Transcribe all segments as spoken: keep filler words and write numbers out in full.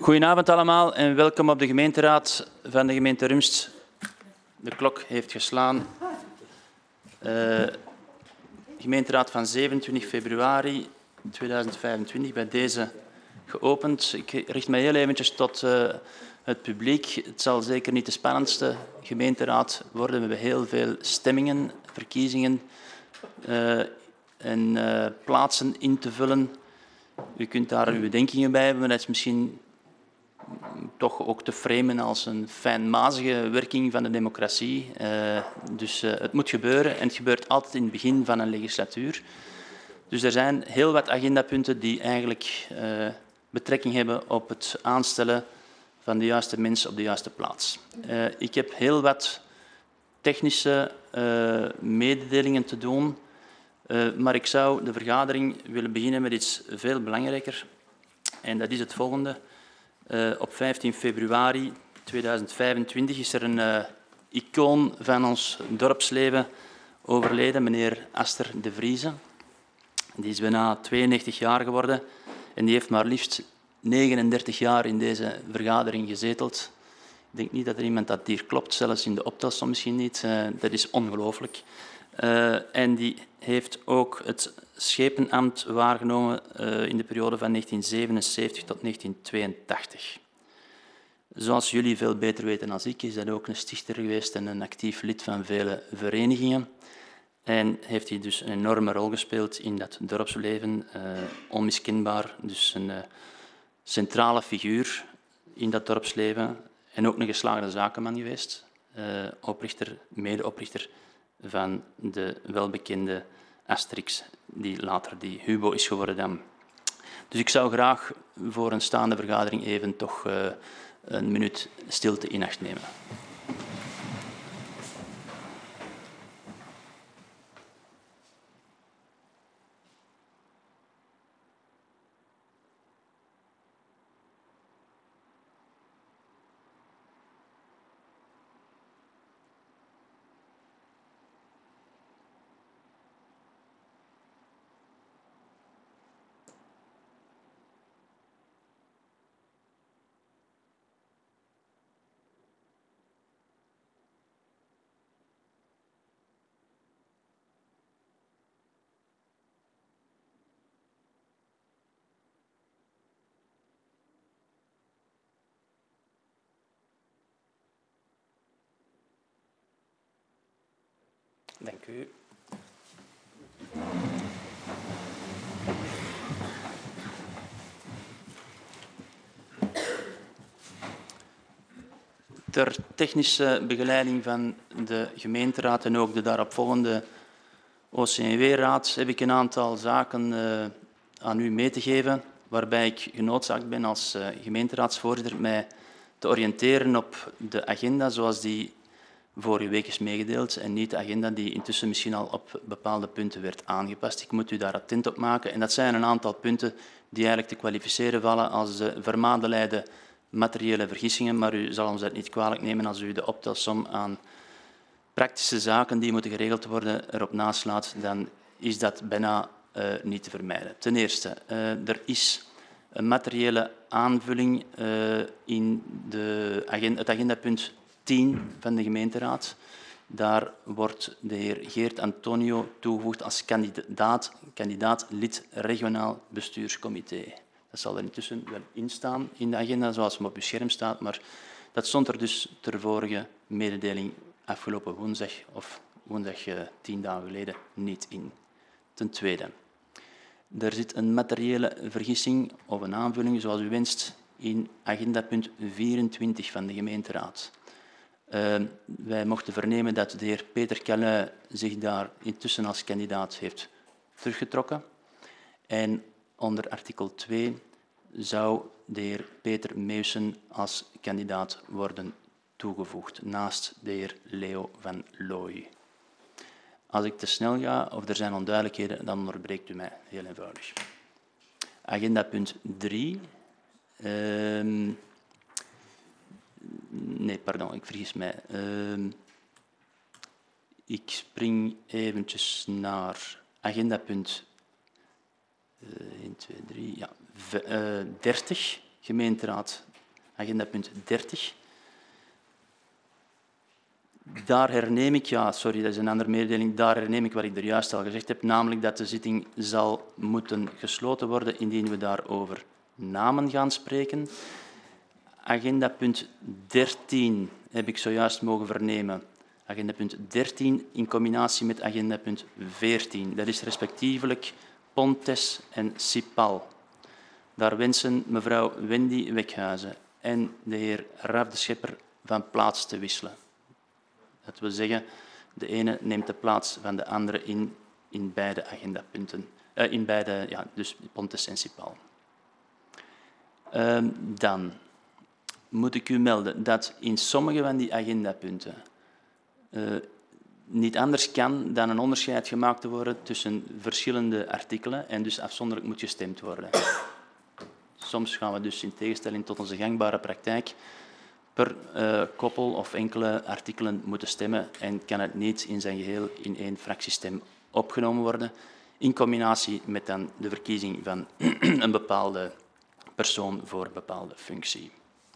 Goedenavond allemaal en welkom op de gemeenteraad van de gemeente Rumst. De klok heeft geslaan. Uh, gemeenteraad van zevenentwintig februari tweeduizend vijfentwintig, bij deze geopend. Ik richt mij heel eventjes tot uh, het publiek. Het zal zeker niet de spannendste gemeenteraad worden. We hebben heel veel stemmingen, verkiezingen uh, en uh, plaatsen in te vullen. U kunt daar uw bedenkingen bij hebben, maar dat is misschien toch ook te framen als een fijnmazige werking van de democratie. Uh, dus uh, het moet gebeuren en het gebeurt altijd in het begin van een legislatuur. Dus er zijn heel wat agendapunten die eigenlijk uh, betrekking hebben op het aanstellen van de juiste mensen op de juiste plaats. Uh, ik heb heel wat technische uh, mededelingen te doen, uh, maar ik zou de vergadering willen beginnen met iets veel belangrijker. En dat is het volgende. Uh, op vijftien februari tweeduizend vijfentwintig is er een uh, icoon van ons dorpsleven overleden, meneer Aster de Vrieze. Die is bijna tweeënnegentig jaar geworden en die heeft maar liefst negenendertig jaar in deze vergadering gezeteld. Ik denk niet dat er iemand dat hier klopt, zelfs in de optelsom misschien niet. Uh, dat is ongelooflijk. Uh, en die heeft ook het schepenambt waargenomen uh, in de periode van negentien zevenenzeventig tot negentien tweeëntachtig. Zoals jullie veel beter weten dan ik, is hij ook een stichter geweest en een actief lid van vele verenigingen. En heeft hij dus een enorme rol gespeeld in dat dorpsleven, uh, onmiskenbaar. Dus een uh, centrale figuur in dat dorpsleven en ook een geslaagde zakenman geweest. Uh, oprichter, medeoprichter van de welbekende Asterix, die later die Hubo is geworden dan. Dus ik zou graag voor een staande vergadering even toch uh, een minuut stilte in acht nemen. Dank u. Ter technische begeleiding van de gemeenteraad en ook de daaropvolgende O C N W-raad heb ik een aantal zaken uh, aan u mee te geven, waarbij ik genoodzaakt ben als uh, gemeenteraadsvoorzitter mij te oriënteren op de agenda zoals die vorige week is meegedeeld en niet de agenda die intussen misschien al op bepaalde punten werd aangepast. Ik moet u daar attent op maken. En dat zijn een aantal punten die eigenlijk te kwalificeren vallen als de vermadeleide materiële vergissingen, maar u zal ons dat niet kwalijk nemen als u de optelsom aan praktische zaken die moeten geregeld worden erop naslaat, dan is dat bijna uh, niet te vermijden. Ten eerste, uh, er is een materiële aanvulling uh, in de agenda, het agendapunt tien van de gemeenteraad. Daar wordt de heer Geert Antonio toegevoegd als kandidaat, kandidaat lid regionaal bestuurscomité. Dat zal er intussen wel in staan in de agenda, zoals hem op uw scherm staat, maar dat stond er dus ter vorige mededeling afgelopen woensdag of woensdag uh, tien dagen geleden niet in. Ten tweede, er zit een materiële vergissing of een aanvulling, zoals u wenst, in agendapunt vierentwintig van de gemeenteraad. Uh, wij mochten vernemen dat de heer Peter Calluin zich daar intussen als kandidaat heeft teruggetrokken. En onder artikel twee zou de heer Peter Meussen als kandidaat worden toegevoegd, naast de heer Leo van Looy. Als ik te snel ga of er zijn onduidelijkheden, dan onderbreekt u mij, heel eenvoudig. Agenda punt drie. Uh, Nee, pardon, ik vergis mij. Uh, ik spring eventjes naar agenda punt uh, één, twee, drie, ja, uh, dertig, gemeenteraad agenda punt dertig. Daar herneem ik, ja, sorry, dat is een andere mededeling, daar herneem ik wat ik er juist al gezegd heb, namelijk dat de zitting zal moeten gesloten worden indien we daarover namen gaan spreken. Agenda punt dertien heb ik zojuist mogen vernemen. Agenda punt dertien in combinatie met agenda punt veertien. Dat is respectievelijk Pontes en Sipal. Daar wensen mevrouw Wendy Wekhuizen en de heer Raf de Schepper van plaats te wisselen. Dat wil zeggen, de ene neemt de plaats van de andere in, in beide agendapunten. Uh, in beide, ja, dus Pontes en Sipal. Uh, dan moet ik u melden dat in sommige van die agendapunten uh, niet anders kan dan een onderscheid gemaakt te worden tussen verschillende artikelen en dus afzonderlijk moet gestemd worden. Soms gaan we dus in tegenstelling tot onze gangbare praktijk per uh, koppel of enkele artikelen moeten stemmen en kan het niet in zijn geheel in één fractiestem opgenomen worden, in combinatie met dan de verkiezing van een bepaalde persoon voor een bepaalde functie.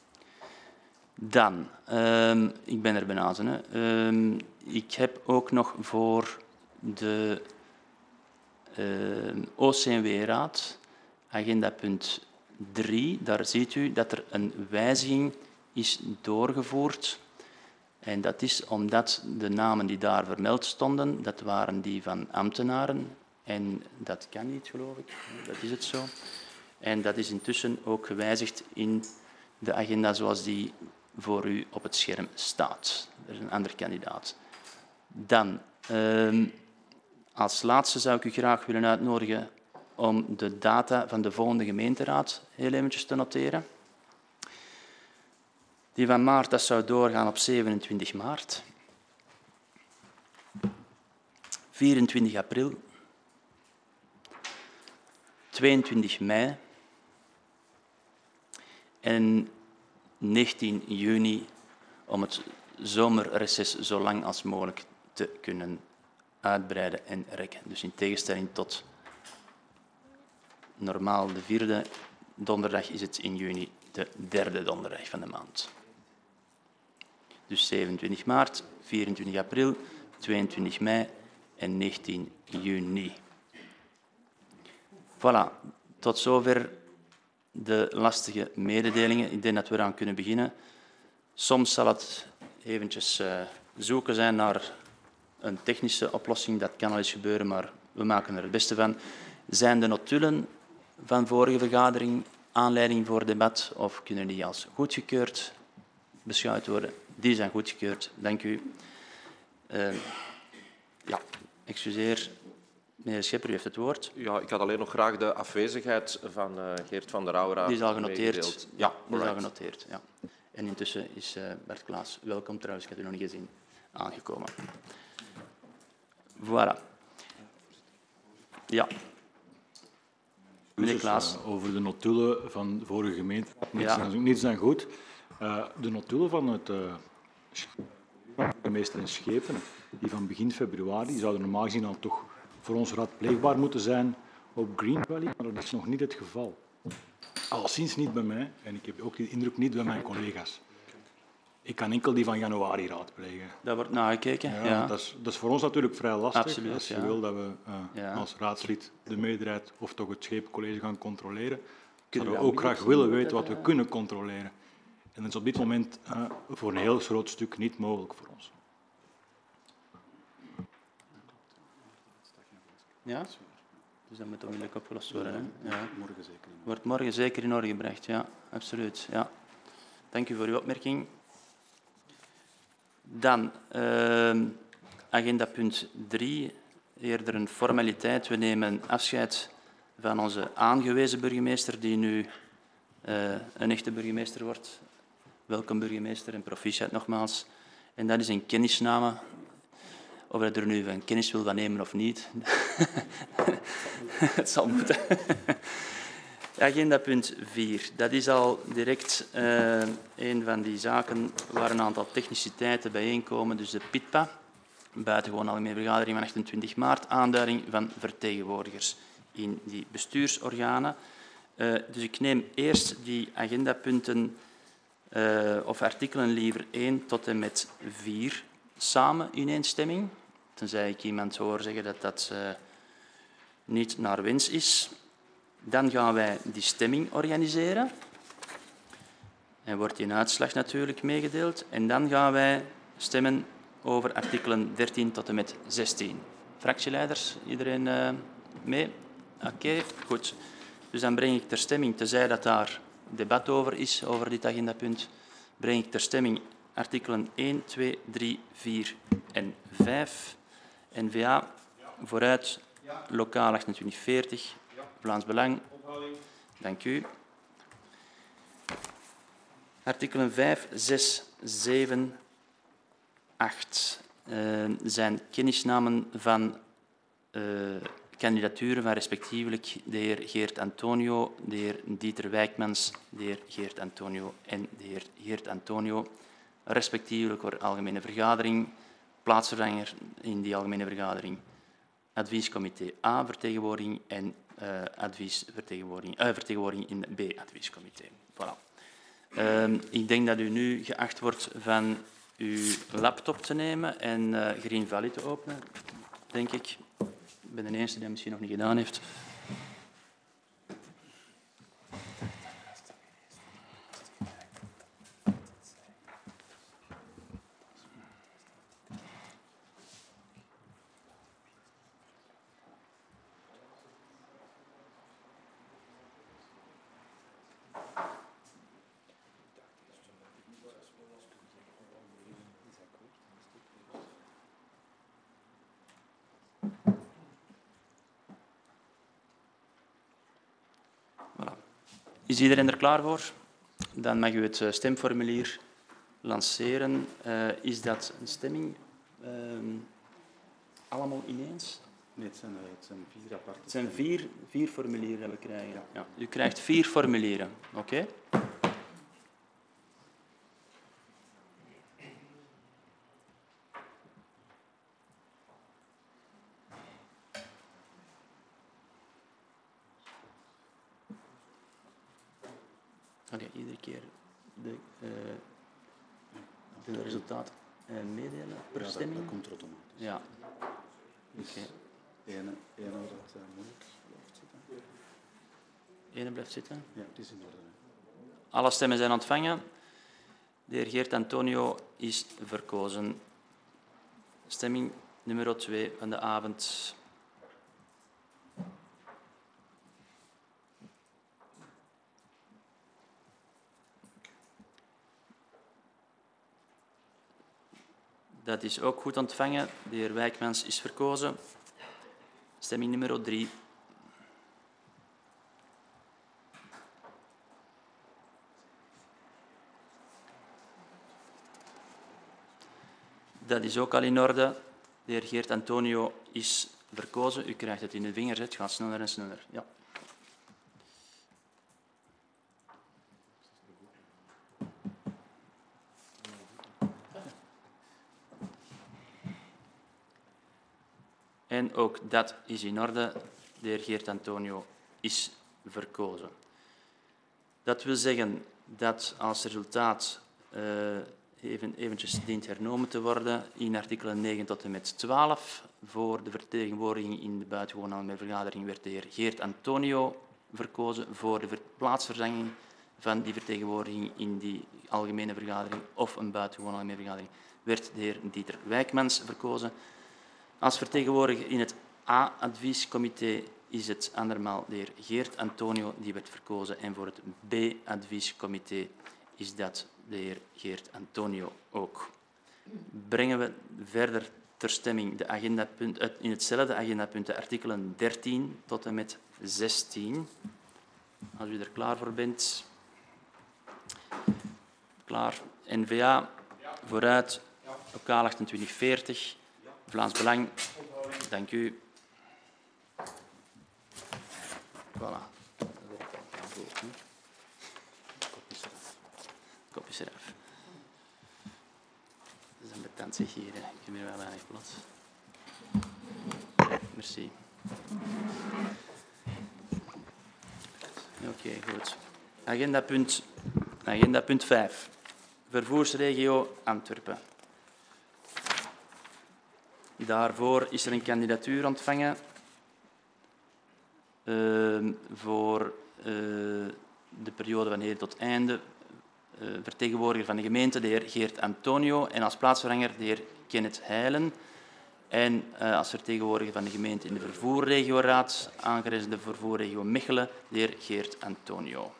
Dan, uh, ik ben er bijna. Hè. Uh, ik heb ook nog voor de uh, O C M W-raad, agenda punt drie, daar ziet u dat er een wijziging is doorgevoerd. En dat is omdat de namen die daar vermeld stonden, dat waren die van ambtenaren. En dat kan niet, geloof ik. Dat is het zo. En dat is intussen ook gewijzigd in de agenda zoals die voor u op het scherm staat. Er is een andere kandidaat. Dan, uh, als laatste zou ik u graag willen uitnodigen om de data van de volgende gemeenteraad heel eventjes te noteren. Die van maart, dat zou doorgaan op zevenentwintig maart. vierentwintig april. tweeëntwintig mei. En negentien juni, om het zomerreces zo lang als mogelijk te kunnen uitbreiden en rekken. Dus in tegenstelling tot normaal de vierde donderdag is het in juni de derde donderdag van de maand. Dus zevenentwintig maart, vierentwintig april, tweeëntwintig mei en negentien juni. Voilà, tot zover de lastige mededelingen. Ik denk dat we eraan kunnen beginnen. Soms zal het eventjes uh, zoeken zijn naar een technische oplossing. Dat kan al eens gebeuren, maar we maken er het beste van. Zijn de notulen van vorige vergadering aanleiding voor debat of kunnen die als goedgekeurd beschouwd worden? Die zijn goedgekeurd. Dank u. Uh, ja, excuseer. Meneer Schepper, u heeft het woord. Ja, ik had alleen nog graag de afwezigheid van uh, Geert van der Rauwera. Die is al genoteerd. Meegedeeld. Ja, die is al genoteerd. Ja. En intussen is uh, Bert Klaas, welkom trouwens, ik heb u nog niet gezien, aangekomen. Voilà. Ja. Meneer Klaas. Uh, over de notulen van de vorige gemeente. Niets, Ja. aan, niets aan goed. Uh, de notulen van het uh, burgemeester in Schepen, die van begin februari, die zouden normaal gezien al toch voor ons raadpleegbaar moeten zijn op Green Valley, maar dat is nog niet het geval. Alleszins niet bij mij en ik heb ook de indruk niet bij mijn collega's. Ik kan enkel die van januari raadplegen. Dat wordt nagekeken. Ja, Ja. Dat, is, dat is voor ons natuurlijk vrij lastig. Absoluut, als je ja. wil dat we uh, Ja. als raadslid de meerderheid of toch het Schepencollege gaan controleren, Kunnen zouden we we ook dat graag niet willen doen, weten dat, wat we uh, kunnen controleren. En dat is op dit moment uh, voor een heel groot stuk niet mogelijk voor ons. Ja? Dus dat moet onmiddellijk opgelost worden. Hè? Ja. Morgen zeker. Wordt morgen zeker in orde gebracht, ja, absoluut. Ja. Dank u voor uw opmerking. Dan uh, agenda punt drie, eerder een formaliteit. We nemen afscheid van onze aangewezen burgemeester, die nu uh, een echte burgemeester wordt. Welkom burgemeester en proficiat nogmaals. En dat is een kennisname. Of hij er nu van kennis wil van nemen of niet, het zal moeten. Agenda punt vier. Dat is al direct uh, een van die zaken waar een aantal techniciteiten bijeenkomen. Dus de P I T P A, buitengewoon algemene vergadering van achtentwintig maart, aanduiding van vertegenwoordigers in die bestuursorganen. Uh, dus ik neem eerst die agendapunten Uh, of artikelen liever één tot en met vier samen in één stemming. Tenzij ik iemand hoor zeggen dat dat uh, niet naar wens is. Dan gaan wij die stemming organiseren. En wordt die uitslag natuurlijk meegedeeld. En dan gaan wij stemmen over artikelen dertien tot en met zestien. Fractieleiders, iedereen uh, mee? Oké, okay, goed. Dus dan breng ik ter stemming, tenzij dat daar debat over is, over dit agendapunt, breng ik ter stemming artikelen één, twee, drie, vier en vijf. N V A, vooruit, lokaal achtentwintig veertig, Vlaams Belang. Dank u. Artikelen vijf, zes, zeven, acht uh, zijn kennisnamen van uh, kandidaturen van respectievelijk de heer Geert Antonio, de heer Dieter Wijkmans, de heer Geert Antonio en de heer Geert Antonio, respectievelijk voor algemene vergadering, plaatsvervanger in die algemene vergadering, adviescomité A vertegenwoordiging en uh, adviesvertegenwoordiging, uh, vertegenwoordiging in B-adviescomité. Voilà. Uh, ik denk dat u nu geacht wordt van uw laptop te nemen en uh, Green Valley te openen, denk ik. Ik ben de eerste die dat misschien nog niet gedaan heeft. Is iedereen er klaar voor? Dan mag u het stemformulier lanceren. Uh, is dat een stemming? Uh, allemaal ineens? Nee, het zijn, het zijn vier aparte. Het zijn vier, vier formulieren dat we krijgen. Ja. Ja. U krijgt vier formulieren. Oké? Okay. Okay, iedere keer de, uh, de resultaten uh, meedelen per ja, stemming? Dat, dat komt er automatisch. Ja. Dus okay. ene, ene dat uh, moeilijk blijft zitten. Ene blijft zitten? Ja, het is in orde. Alle stemmen zijn ontvangen. De heer Geert Antonio is verkozen. Stemming nummer twee van de avond. Dat is ook goed ontvangen. De heer Wijkmans is verkozen. Stemming nummer drie. Dat is ook al in orde. De heer Geert Antonio is verkozen. U krijgt het in de vingers. Het gaat sneller en sneller. Ja. En ook dat is in orde. De heer Geert Antonio is verkozen. Dat wil zeggen dat als resultaat uh, even, eventjes dient hernomen te worden in artikelen negen tot en met twaalf. Voor de vertegenwoordiging in de buitengewone algemene vergadering werd de heer Geert Antonio verkozen. Voor de plaatsvervanging van die vertegenwoordiging in die algemene vergadering of een buitengewone algemene vergadering werd de heer Dieter Wijkmans verkozen. Als vertegenwoordiger in het A-adviescomité is het andermaal de heer Geert Antonio die werd verkozen en voor het B-adviescomité is dat de heer Geert Antonio ook. Brengen we verder ter stemming de agendapunt, in hetzelfde agendapunt de artikelen dertien tot en met zestien. Als u er klaar voor bent. Klaar. N V A, vooruit, lokaal achtentwintig veertig. Vlaams Belang, dank u. Voilà. Kop is eraf. Dat is een betant zeg hier. Hè. Ik heb hier wel weinig plaats. Merci. Oké, okay, goed. Agenda punt, agenda punt vijf. vervoersregio Antwerpen. Daarvoor is er een kandidatuur ontvangen uh, voor uh, de periode van heden tot einde. Uh, vertegenwoordiger van de gemeente, de heer Geert Antonio, en als plaatsvervanger de heer Kenneth Heijlen. En uh, als vertegenwoordiger van de gemeente in de vervoerregioraad, aangerezen de vervoerregio Mechelen, de heer Geert Antonio.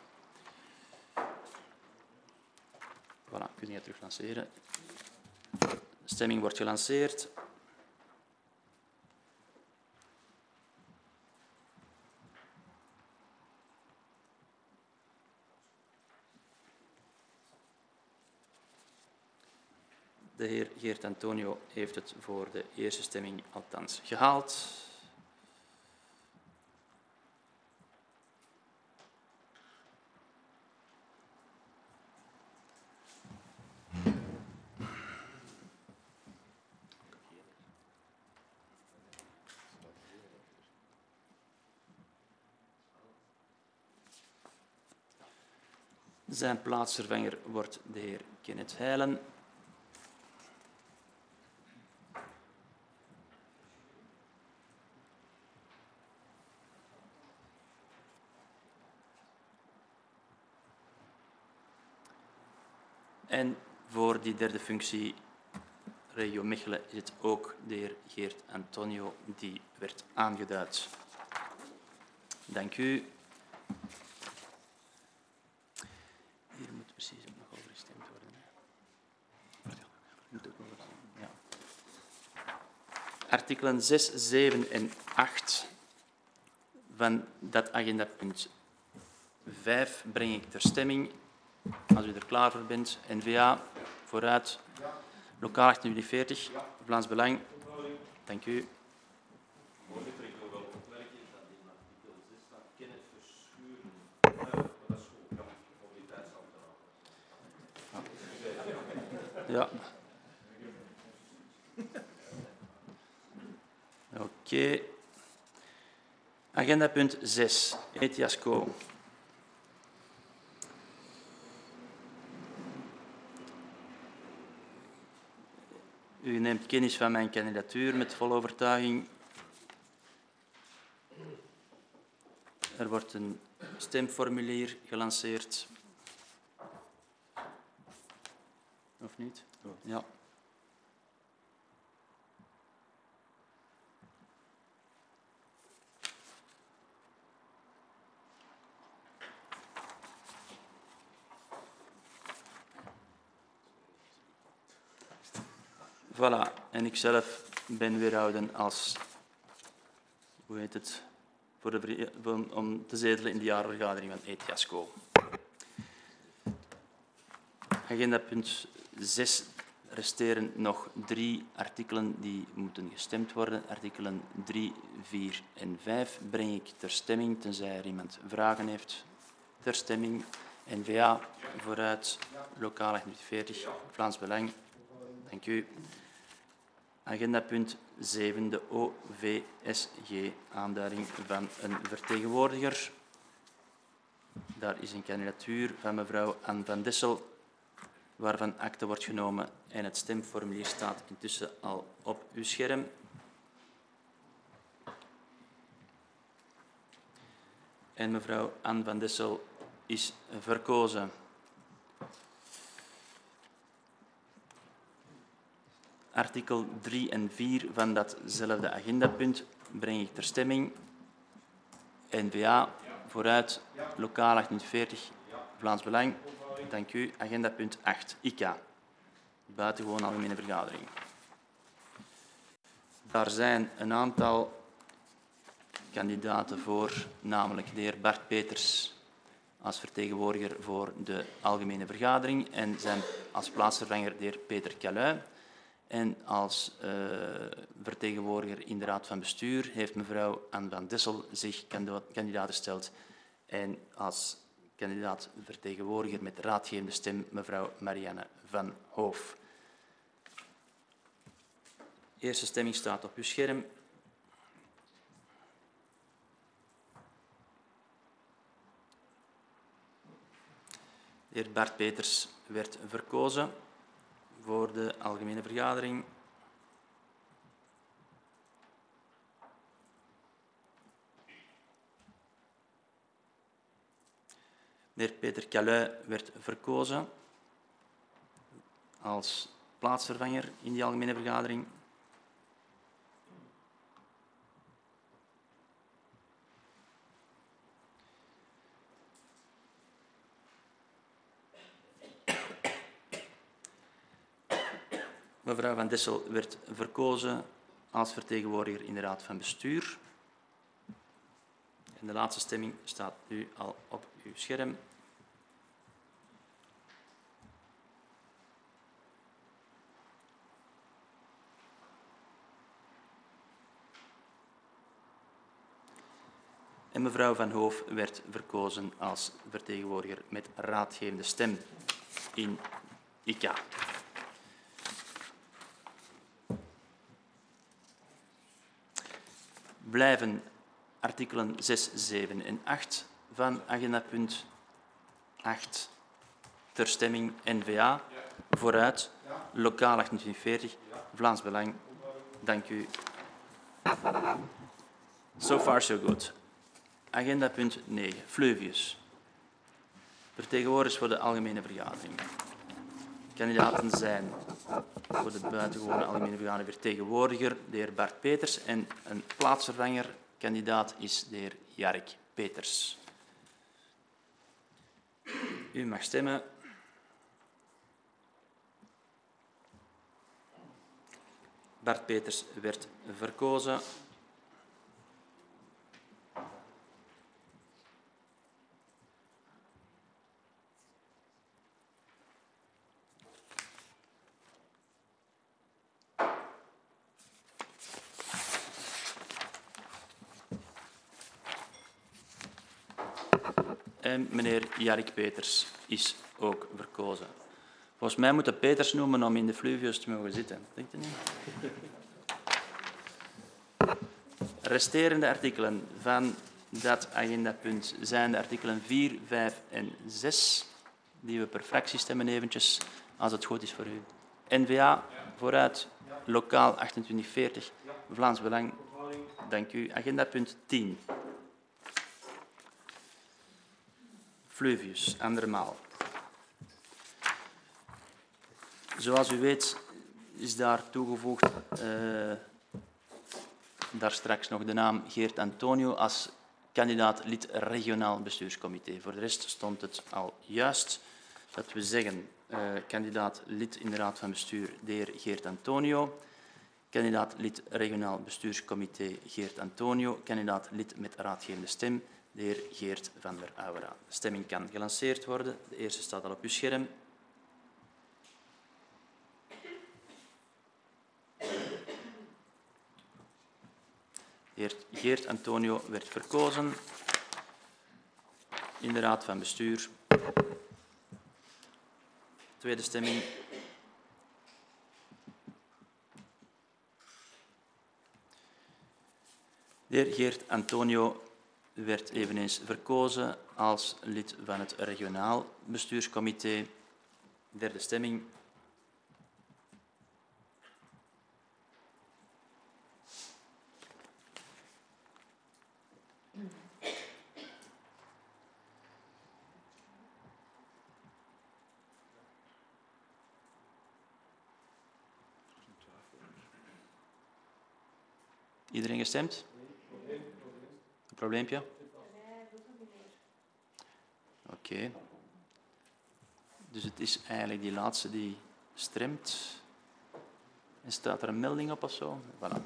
Voilà, kun je terug lanceren. De stemming wordt gelanceerd. De heer Geert Antonio heeft het voor de eerste stemming althans gehaald. Zijn plaatsvervanger wordt de heer Kenneth Heijlen. En voor die derde functie, regio Mechelen, is het ook de heer Geert Antonio die werd aangeduid. Dank u. Hier moet precies nog over gestemd worden. Moet ook over ja. Artikelen zes, zeven en acht van dat agendapunt vijf breng ik ter stemming. Als u er klaar voor bent. N V A, vooruit. Lokaal achthonderdveertig, Vlaams Belang. Dank u. Voorzitter, ik wil wel opmerken dat in artikel zes staat Kenneth Verschuren. Dat is goed, ja, mobiliteitsambtenaar. Ja. Oké. Okay. Agenda punt zes, Etiasco. U neemt kennis van mijn kandidatuur met volle overtuiging. Er wordt een stemformulier gelanceerd. Of niet? Ja. Voilà, en ik zelf ben weerhouden als, hoe heet het, voor de, om te zetelen in de jaarvergadering van Etiasco. Agenda punt zes resteren nog drie artikelen die moeten gestemd worden. Artikelen drie, vier en vijf breng ik ter stemming, tenzij er iemand vragen heeft. Ter stemming, N V A, vooruit, lokaal achthonderdveertig, Vlaams Belang. Dank u. Agenda punt zeven, de O V S G, aanduiding van een vertegenwoordiger. Daar is een kandidatuur van mevrouw Anne van Dessel, waarvan akte wordt genomen en het stemformulier staat intussen al op uw scherm. En mevrouw Anne van Dessel is verkozen. Artikel drie en vier van datzelfde agendapunt breng ik ter stemming. N V A, vooruit, lokaal achthonderdveertig, Vlaams Belang. Dank u. Agenda punt acht, I C A, buitengewoon algemene vergadering. Daar zijn een aantal kandidaten voor, namelijk de heer Bart Peters als vertegenwoordiger voor de algemene vergadering en zijn als plaatsvervanger de heer Peter Calluin. En als uh, vertegenwoordiger in de Raad van Bestuur heeft mevrouw Anne van Dessel zich kandidaat gesteld. En als kandidaat vertegenwoordiger met raadgevende stem mevrouw Marianne van Hoof. De eerste stemming staat op uw scherm. De heer Bart Peters werd verkozen voor de algemene vergadering. De heer Peter Calluy werd verkozen als plaatsvervanger in die algemene vergadering. Mevrouw Van Dessel werd verkozen als vertegenwoordiger in de Raad van Bestuur. En de laatste stemming staat nu al op uw scherm. En mevrouw Van Hoof werd verkozen als vertegenwoordiger met raadgevende stem in I C A. Blijven artikelen zes, zeven en acht van agenda punt acht ter stemming N V A. Vooruit, lokaal achtentwintig veertig, Vlaams Belang. Dank u. So far, so good. Agenda punt negen, Fluvius. Vertegenwoordigers voor de algemene vergadering. Kandidaten zijn voor de buitengewone algemene vergadering vertegenwoordiger de heer Bart Peters en een plaatsvervanger kandidaat is de heer Jarek Peters. U mag stemmen. Bart Peters werd verkozen. En meneer Jarek Peters is ook verkozen. Volgens mij moeten Peters noemen om in de Fluvius te mogen zitten. Denkt u niet? Resterende artikelen van dat agendapunt zijn de artikelen vier, vijf en zes, die we per fractie stemmen eventjes, als het goed is voor u. N V A, vooruit, lokaal achtentwintig veertig, Vlaams Belang. Dank u. Agendapunt tien. Fluvius, andermaal. Zoals u weet is daar toegevoegd uh, daar straks nog de naam Geert Antonio als kandidaat lid regionaal bestuurscomité. Voor de rest stond het al juist. Dat we zeggen uh, kandidaat lid in de Raad van Bestuur de heer Geert Antonio, kandidaat lid regionaal bestuurscomité Geert Antonio, kandidaat lid met raadgevende stem de heer Geert van der Auwera. De stemming kan gelanceerd worden. De eerste staat al op uw scherm. De heer Geert Antonio werd verkozen in de Raad van Bestuur. Tweede stemming. De heer Geert Antonio werd eveneens verkozen als lid van het regionaal bestuurscomité. Derde stemming. Iedereen gestemd? Een probleempje? Oké. Okay. Dus het is eigenlijk die laatste die stremt. En staat er een melding op of zo? Voilà.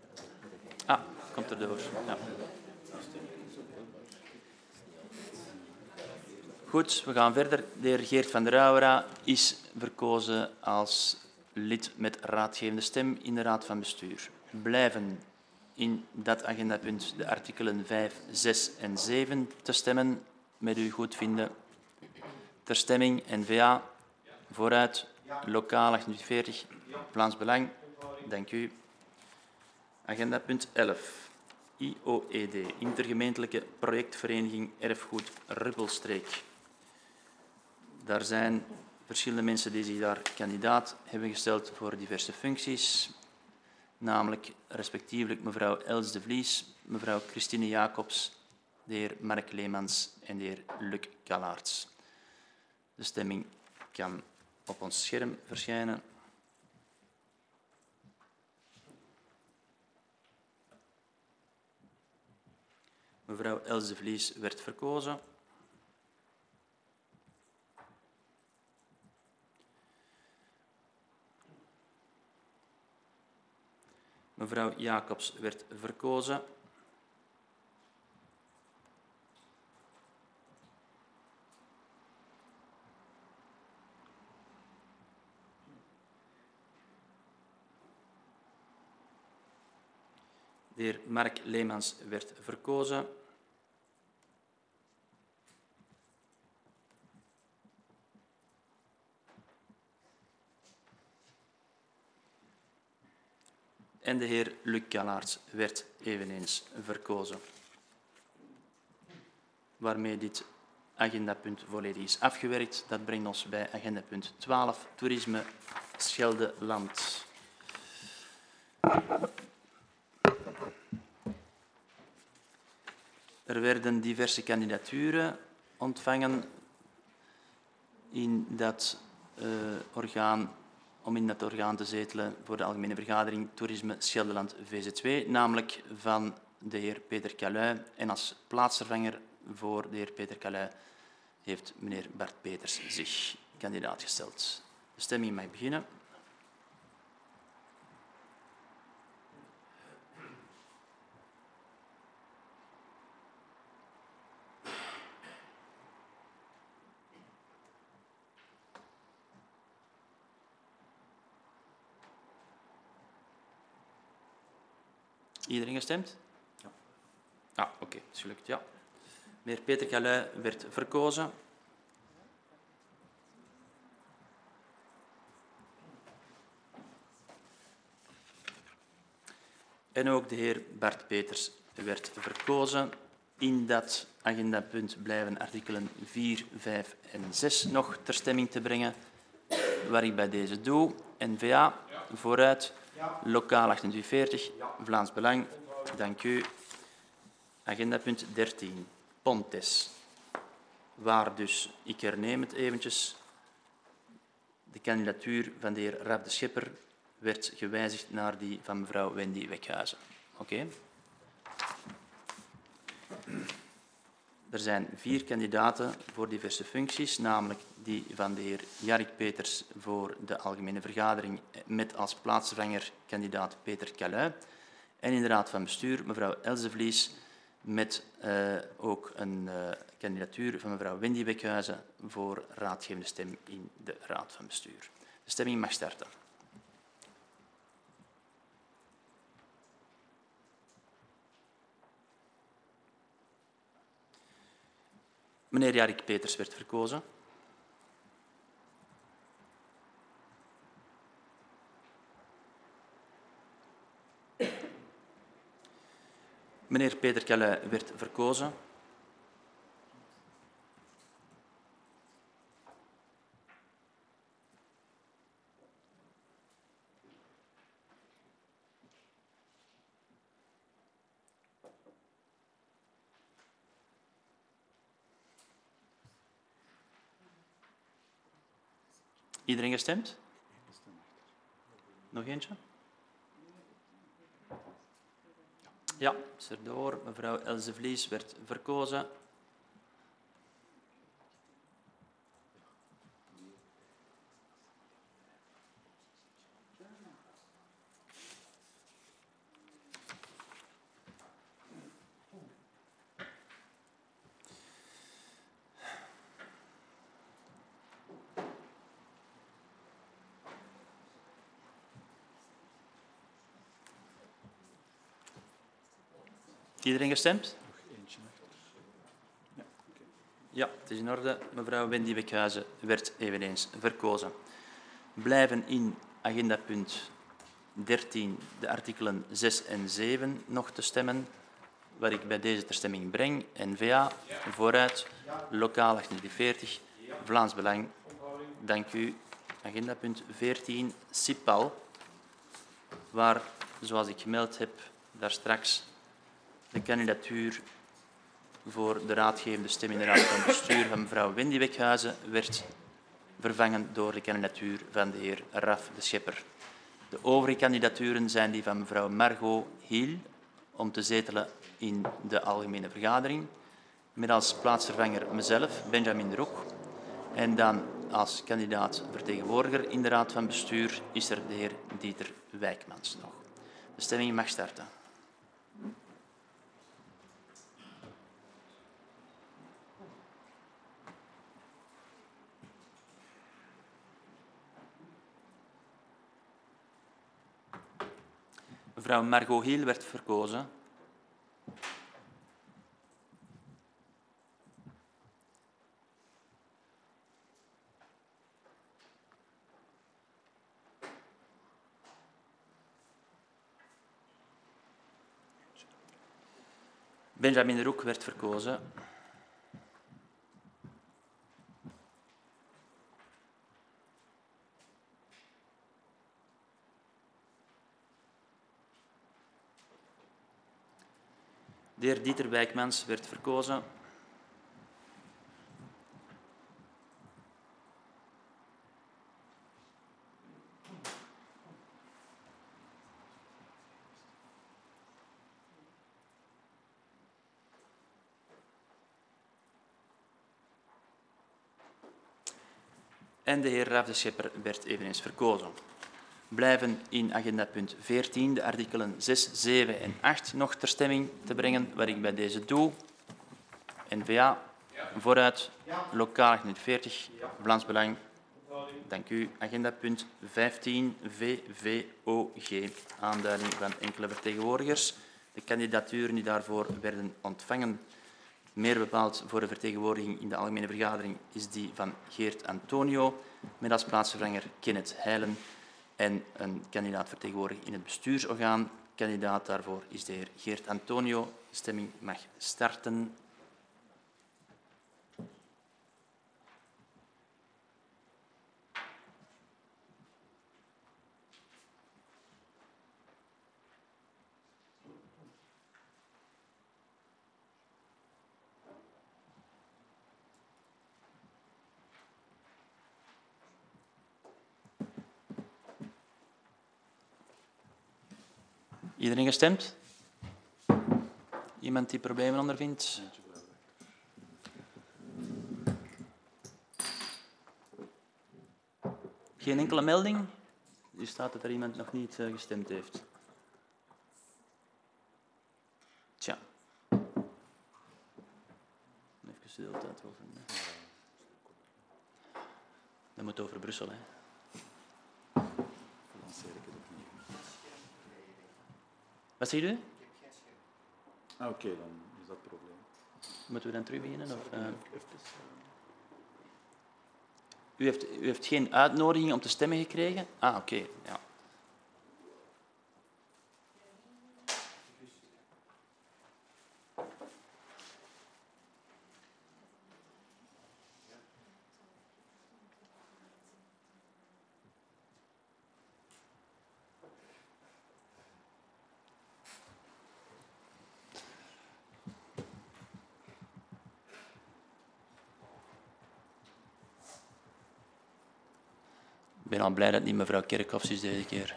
Ah, komt erdoor. Ja. Goed, we gaan verder. De heer Geert van der Rauwera is verkozen als lid met raadgevende stem in de Raad van Bestuur. Blijven in dat agendapunt de artikelen vijf, zes en zeven te stemmen, met uw goedvinden. Ter stemming N V A, vooruit, lokaal achtenveertig, Vlaams Belang. Dank u. Agendapunt elf. I O E D, Intergemeentelijke Projectvereniging Erfgoed Ruppelstreek. Daar zijn verschillende mensen die zich daar kandidaat hebben gesteld voor diverse functies, namelijk respectievelijk mevrouw Els de Vlies, mevrouw Christine Jacobs, de heer Mark Leemans en de heer Luc Calaerts. De stemming kan op ons scherm verschijnen. Mevrouw Els de Vlies werd verkozen. Mevrouw Jacobs werd verkozen. De heer Mark Leemans werd verkozen. En de heer Luc Calaerts werd eveneens verkozen. Waarmee dit agendapunt volledig is afgewerkt. Dat brengt ons bij agendapunt twaalf, toerisme Scheldeland. Er werden diverse kandidaturen ontvangen in dat uh, orgaan, om in dat orgaan te zetelen voor de Algemene Vergadering Toerisme Scheldeland V Z W, namelijk van de heer Peter Calluy. En als plaatsvervanger voor de heer Peter Calluy heeft meneer Bart Peters zich kandidaat gesteld. De stemming mag beginnen. Iedereen gestemd? Ja. Ah, oké, okay, het is gelukt, ja. Meneer Peter Calluy werd verkozen. En ook de heer Bart Peters werd verkozen. In dat agendapunt blijven artikelen vier, vijf en zes nog ter stemming te brengen, waar ik bij deze doe. N V A, vooruit. Lokaal achtenveertig, Vlaams Belang. Dank u. Agendapunt dertien, Pontes. Waar dus, ik herneem het eventjes, de kandidatuur van de heer Rab de Schepper werd gewijzigd naar die van mevrouw Wendy Wekhuizen. Oké. Okay. Er zijn vier kandidaten voor diverse functies, namelijk die van de heer Jarek Peters voor de Algemene Vergadering met als plaatsvervanger kandidaat Peter Calluy. En in de Raad van Bestuur mevrouw Els de Vlies met uh, ook een uh, kandidatuur van mevrouw Wendy Wekhuizen voor raadgevende stem in de Raad van Bestuur. De stemming mag starten. Meneer Jarek Peters werd verkozen. Meneer Peter Calluy werd verkozen. Iedereen gestemd? Nog eentje? Ja, is erdoor. Mevrouw Els de Vlies werd verkozen. Iedereen gestemd? Nog eentje achter. Ja, oké. Ja, het is in orde. Mevrouw Wendy Bekhuizen werd eveneens verkozen. Blijven in agendapunt dertien de artikelen zes en zeven nog te stemmen, waar ik bij deze ter stemming breng. N V A, vooruit, lokaal achtenveertig, Vlaams Belang. Dank u. Agendapunt veertien, CIPAL, waar, zoals ik gemeld heb, daar straks de kandidatuur voor de raadgevende stem in de raad van bestuur van mevrouw Wendy Bekhuizen werd vervangen door de kandidatuur van de heer Raf de Schepper. De overige kandidaturen zijn die van mevrouw Margot Hiel om te zetelen in de algemene vergadering, met als plaatsvervanger mezelf, Benjamin de Roek, en dan als kandidaat vertegenwoordiger in de raad van bestuur is er de heer Dieter Wijkmans nog. De stemming mag starten. Mevrouw Margot Hiel werd verkozen. Benjamin de Roek werd verkozen. De heer Dieter Wijkmans werd verkozen. En de heer Raf de Schepper werd eveneens verkozen. Blijven in agendapunt veertien de artikelen zes, zeven en acht nog ter stemming te brengen, waar ik bij deze doe. N V A, vooruit, lokaal achtenveertig, Vlaams Belang. Dank u. Agendapunt vijftien, V V O G, aanduiding van enkele vertegenwoordigers. De kandidaturen die daarvoor werden ontvangen, meer bepaald voor de vertegenwoordiging in de algemene vergadering, is die van Geert Antonio, met als plaatsvervanger Kenneth Heijlen en een kandidaat vertegenwoordiger in het bestuursorgaan. Kandidaat daarvoor is de heer Geert Antonio. De stemming mag starten. Iedereen gestemd? Iemand die problemen ondervindt? Geen enkele melding? U staat dat er iemand nog niet uh, gestemd heeft. Tja. Even stil tijd over. Dat moet over Brussel, hè. Wat zegt u? Ah, oké, okay, dan is dat het probleem. Moeten we dan terug beginnen? Of, uh... u, heeft, u heeft geen uitnodiging om te stemmen gekregen? Ah, oké. Okay. Ja. Ik ben al blij dat het niet mevrouw Kerkhoffs is deze keer.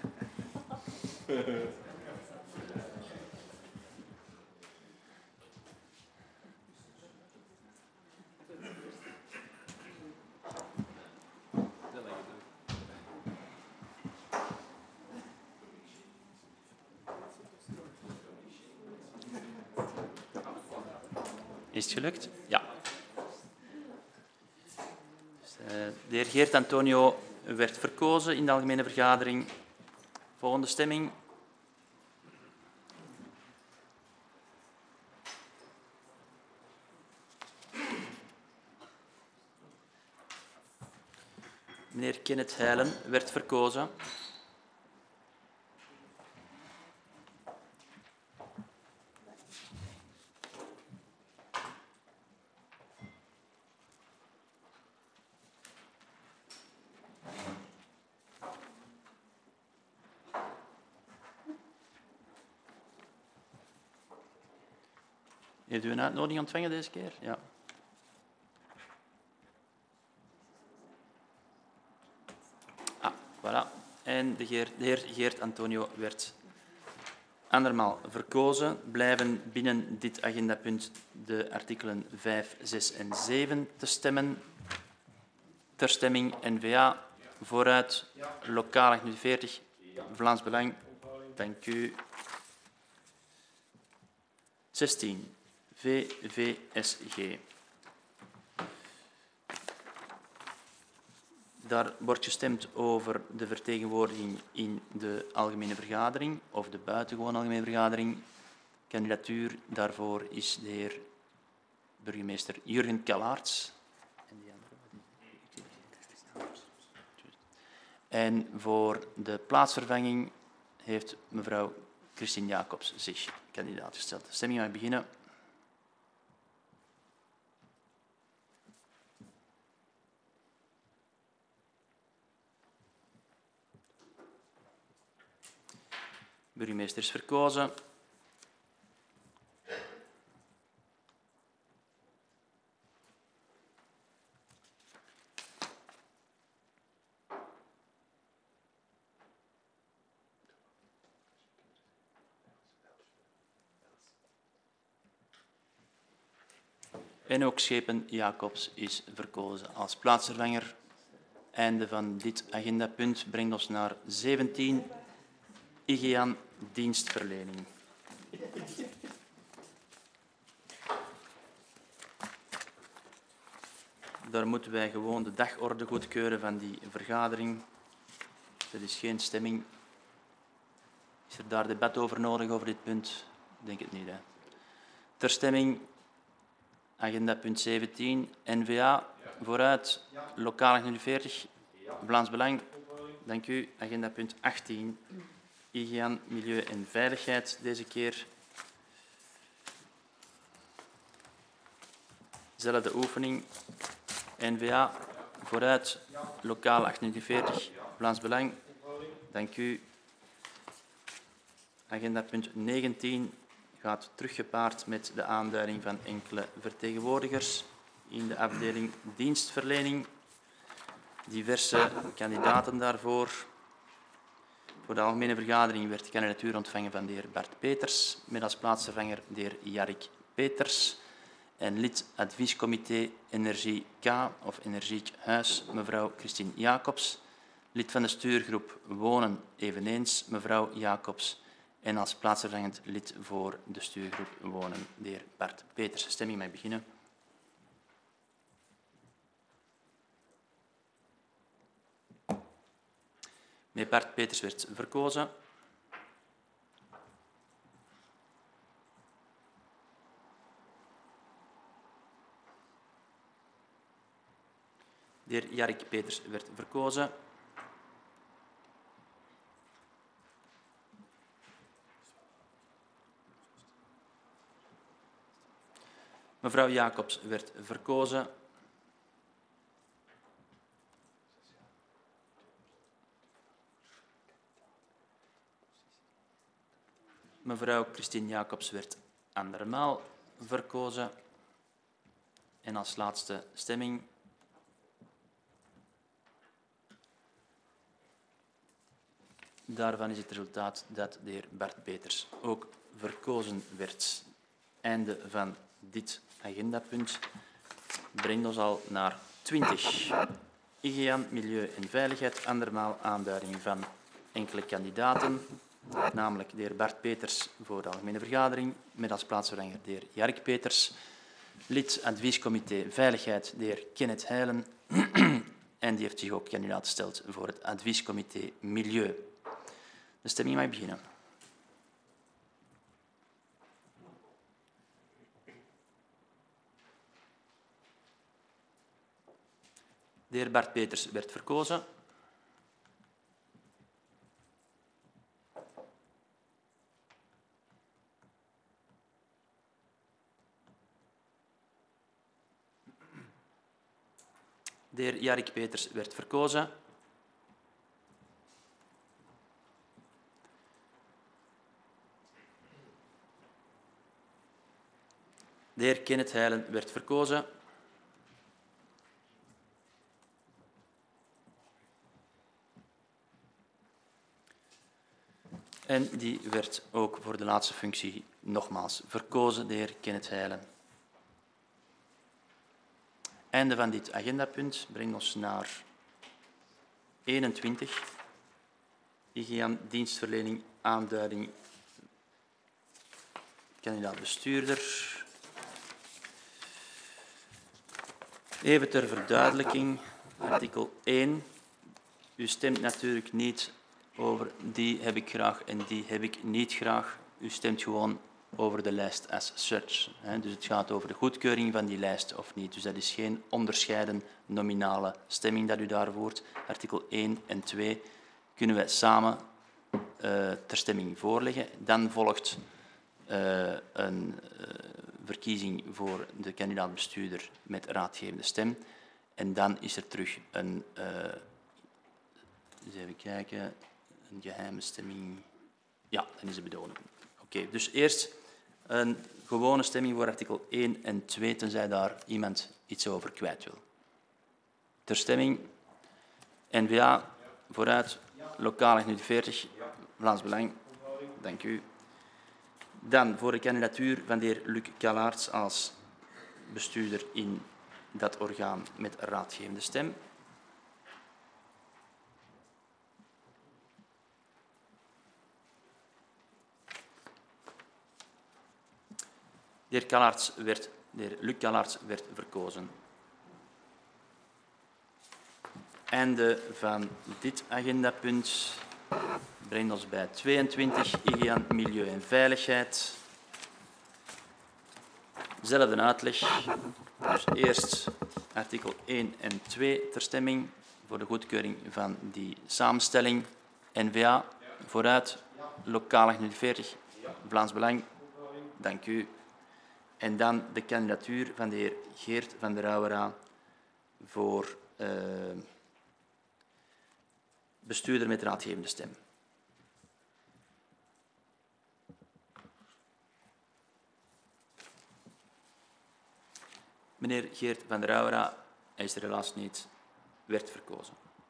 Is het gelukt? Ja. Dus, uh, de heer Geert Antonio werd verkozen in de algemene vergadering. Volgende stemming. Meneer Kenneth Heijlen werd verkozen. Heeft u een uitnodiging ontvangen deze keer? Ja. Ah, voilà. En de heer, de heer Geert Antonio werd andermaal verkozen. Blijven binnen dit agendapunt de artikelen vijf, zes en zeven te stemmen. Ter stemming N V A. Vooruit. Lokaal achtenveertig. Vlaams Belang. Dank u. zestien. V V S G. Daar wordt gestemd over de vertegenwoordiging in de algemene vergadering of de buitengewone algemene vergadering. Kandidatuur daarvoor is de heer burgemeester Jurgen Kalaerts. En, die andere, en voor de plaatsvervanging heeft mevrouw Christine Jacobs zich kandidaat gesteld. De stemming mag beginnen. Burgemeester is verkozen. En ook Schepen Jacobs is verkozen als plaatsvervanger. Einde van dit agendapunt brengt ons naar zeventien. I G A N dienstverlening. Daar moeten wij gewoon de dagorde goedkeuren van die vergadering. Er is geen stemming. Is er daar debat over nodig over dit punt? Ik denk het niet. Hè. Ter stemming agenda punt zeventien. N V A. Vooruit. Lokaal achtenveertig. Vlaams Belang. Dank u. Agenda punt achttien. I G A N, Milieu en Veiligheid deze keer. Zelfde oefening. N V A, vooruit. Lokaal achtenveertig, Vlaams Belang. Dank u. Agenda punt negentien gaat teruggepaard met de aanduiding van enkele vertegenwoordigers in de afdeling dienstverlening. Diverse kandidaten daarvoor. Voor de algemene vergadering werd de kandidatuur ontvangen van de heer Bart Peters, met als plaatsvervanger de heer Jarrik Peters en lid adviescomité Energie K of Energiek Huis, mevrouw Christine Jacobs, lid van de stuurgroep Wonen eveneens, mevrouw Jacobs, en als plaatsvervangend lid voor de stuurgroep Wonen, de heer Bart Peters. Stemming mag beginnen. Meneer Bart Peters werd verkozen. De heer Jarrik Peters werd verkozen. Mevrouw Jacobs werd verkozen. Mevrouw Christine Jacobs werd andermaal verkozen. En als laatste stemming daarvan is het resultaat dat de heer Bart Peters ook verkozen werd. Einde van dit agendapunt brengt ons al naar twintig. I G A N, Milieu en Veiligheid, andermaal aanduiding van enkele kandidaten, namelijk de heer Bart Peters voor de algemene vergadering, met als plaatsvervanger de heer Jark Peters, lid adviescomité Veiligheid, de heer Kenneth Heijlen, en die heeft zich ook kandidaat gesteld voor het adviescomité Milieu. De stemming mag beginnen. De De heer Bart Peters werd verkozen. De heer Jarek Peters werd verkozen. De heer Kenneth Heijlen werd verkozen. En die werd ook voor de laatste functie nogmaals verkozen, de heer Kenneth Heijlen. Einde van dit agendapunt brengt ons naar eenentwintig. Hygiëne, dienstverlening, aanduiding, kandidaat bestuurder. Even ter verduidelijking, artikel één. U stemt natuurlijk niet over die heb ik graag en die heb ik niet graag. U stemt gewoon over de lijst as such. Dus het gaat over de goedkeuring van die lijst of niet. Dus dat is geen onderscheiden nominale stemming dat u daar voert. Artikel één en twee kunnen wij samen uh, ter stemming voorleggen. Dan volgt uh, een uh, verkiezing voor de kandidaat bestuurder met raadgevende stem. En dan is er terug een, uh, eens even kijken, een geheime stemming. Ja, dan is het bedoeling. Oké, okay, dus eerst een gewone stemming voor artikel één en twee, tenzij daar iemand iets over kwijt wil. Ter stemming, N V A, vooruit, lokaal negenenveertig, Vlaams Belang, dank u. Dan voor de kandidatuur van de heer Luc Calaerts als bestuurder in dat orgaan met raadgevende stem. De heer Calaerts werd, de heer Luc Calaerts werd verkozen. Einde van dit agendapunt brengt ons bij tweeëntwintig, hygiëne, milieu en veiligheid. Zelfde uitleg. Dus eerst artikel één en twee ter stemming voor de goedkeuring van die samenstelling. N V A, vooruit, lokaal negenenveertig, Vlaams Belang, dank u. En dan de kandidatuur van de heer Geert van der Rauwera voor uh, bestuurder met raadgevende stem. Meneer Geert van der Rauwera, hij is er helaas niet, werd verkozen.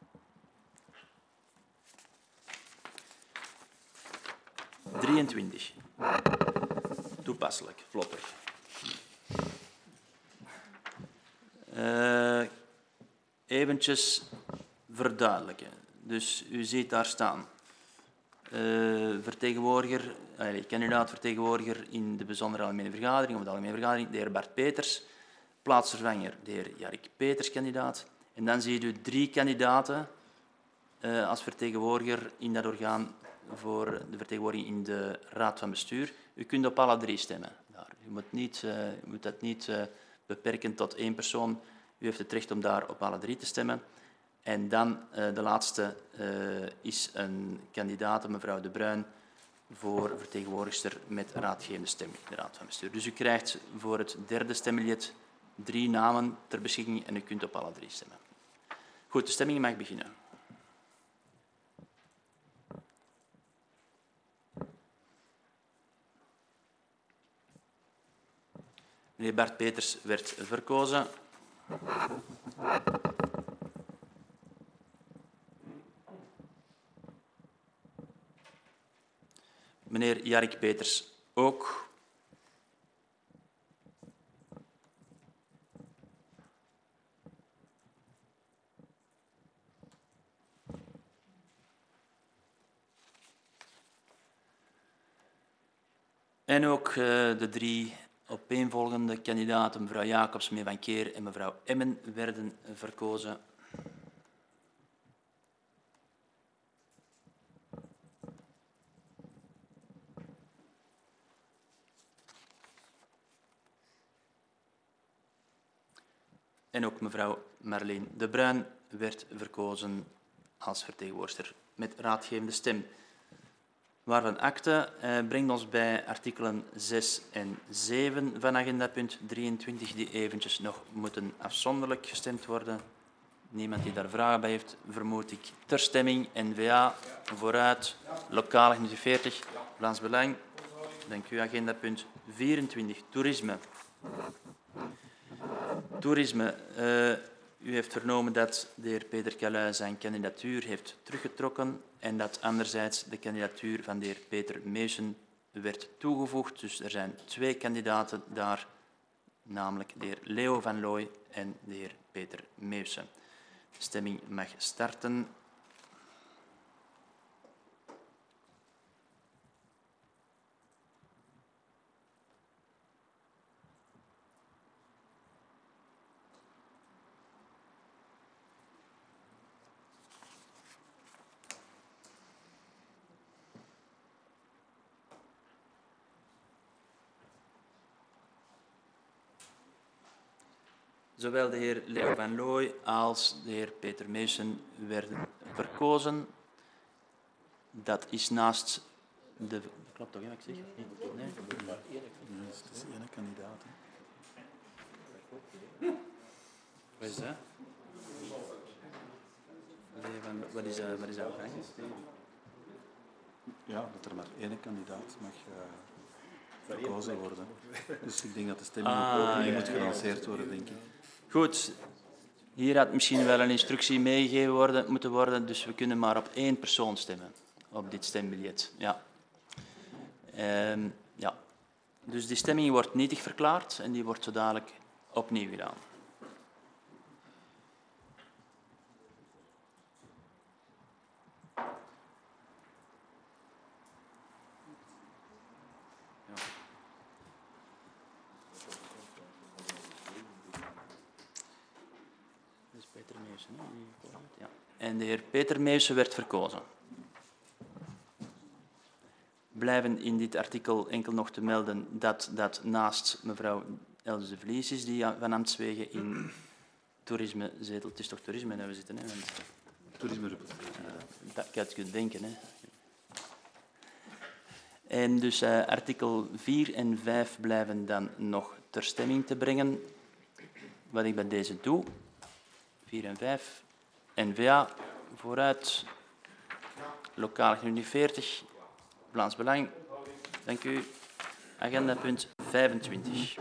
drieëntwintig. Toepasselijk, vlotter. Uh, eventjes verduidelijken. Dus u ziet daar staan. Uh, vertegenwoordiger, uh, kandidaat-vertegenwoordiger in de bijzondere algemene vergadering, of de algemene vergadering, de heer Bart Peters. Plaatsvervanger, de heer Jarek Peters, kandidaat. En dan ziet u drie kandidaten uh, als vertegenwoordiger in dat orgaan voor de vertegenwoordiging in de raad van bestuur. U kunt op alle drie stemmen. Daar. U, moet niet, uh, u moet dat niet uh, beperken tot één persoon. U heeft het recht om daar op alle drie te stemmen. En dan uh, de laatste uh, is een kandidaat, mevrouw De Bruin, voor vertegenwoordigster met raadgevende stem in de raad van bestuur. Dus u krijgt voor het derde stembiljet drie namen ter beschikking en u kunt op alle drie stemmen. Goed, de stemming mag beginnen. Meneer Bart Peters werd verkozen. Meneer Jarek Peters ook. En ook uh, de drie opeenvolgende kandidaten, mevrouw Jacobs, meneer Van Keer en mevrouw Emmen, werden verkozen. En ook mevrouw Marleen De Bruin werd verkozen als vertegenwoordiger met raadgevende stem. Waarvan akte eh, brengt ons bij artikelen zes en zeven van agenda punt drieëntwintig, die eventjes nog moeten afzonderlijk gestemd worden. Niemand die daar vragen bij heeft, vermoed ik. Ter stemming, N V A, vooruit, lokaal vijfenveertig, Vlaams Belang. Dank u. Agenda punt vierentwintig, toerisme. Toerisme. Uh, u heeft vernomen dat de heer Peter Caluy zijn kandidatuur heeft teruggetrokken en dat anderzijds de kandidatuur van de heer Peter Meeusen werd toegevoegd. Dus er zijn twee kandidaten daar, namelijk de heer Leo van Looy en de heer Peter Meeusen. De stemming mag starten. Zowel de heer Leo van Looy als de heer Peter Meeusen werden verkozen. Dat is naast de... Klopt toch, hè, wat ik zeg? Nee? Nee? Nee, het is één kandidaat. Hè. Wat is dat? Leo van... Wat is dat? Wat is dat? Ja, dat er maar één kandidaat mag uh, verkozen worden. Dus ik denk dat de stemming Ah, ook opnieuw ja, moet ja. gelanceerd worden, denk ik. Goed. Hier had misschien wel een instructie meegegeven worden, moeten worden, dus we kunnen maar op één persoon stemmen op dit stembiljet. Ja. Um, ja. Dus die stemming wordt nietig verklaard en die wordt zo dadelijk opnieuw gedaan. Ja. En de heer Peter Meeusen werd verkozen. Blijven in dit artikel enkel nog te melden dat dat naast mevrouw Else de Vlies is, die van ambtswege in toerisme zetelt. Het is toch toerisme dat we zitten, hè? Want, Toerisme. uh, dat kan je kunt denken, hè? En dus uh, artikel vier en vijf blijven dan nog ter stemming te brengen. Wat ik bij deze doe. vier en vijf. N V A, vooruit. Lokaal veertig. Vlaams Belang. Dank u. Agenda punt vijfentwintig.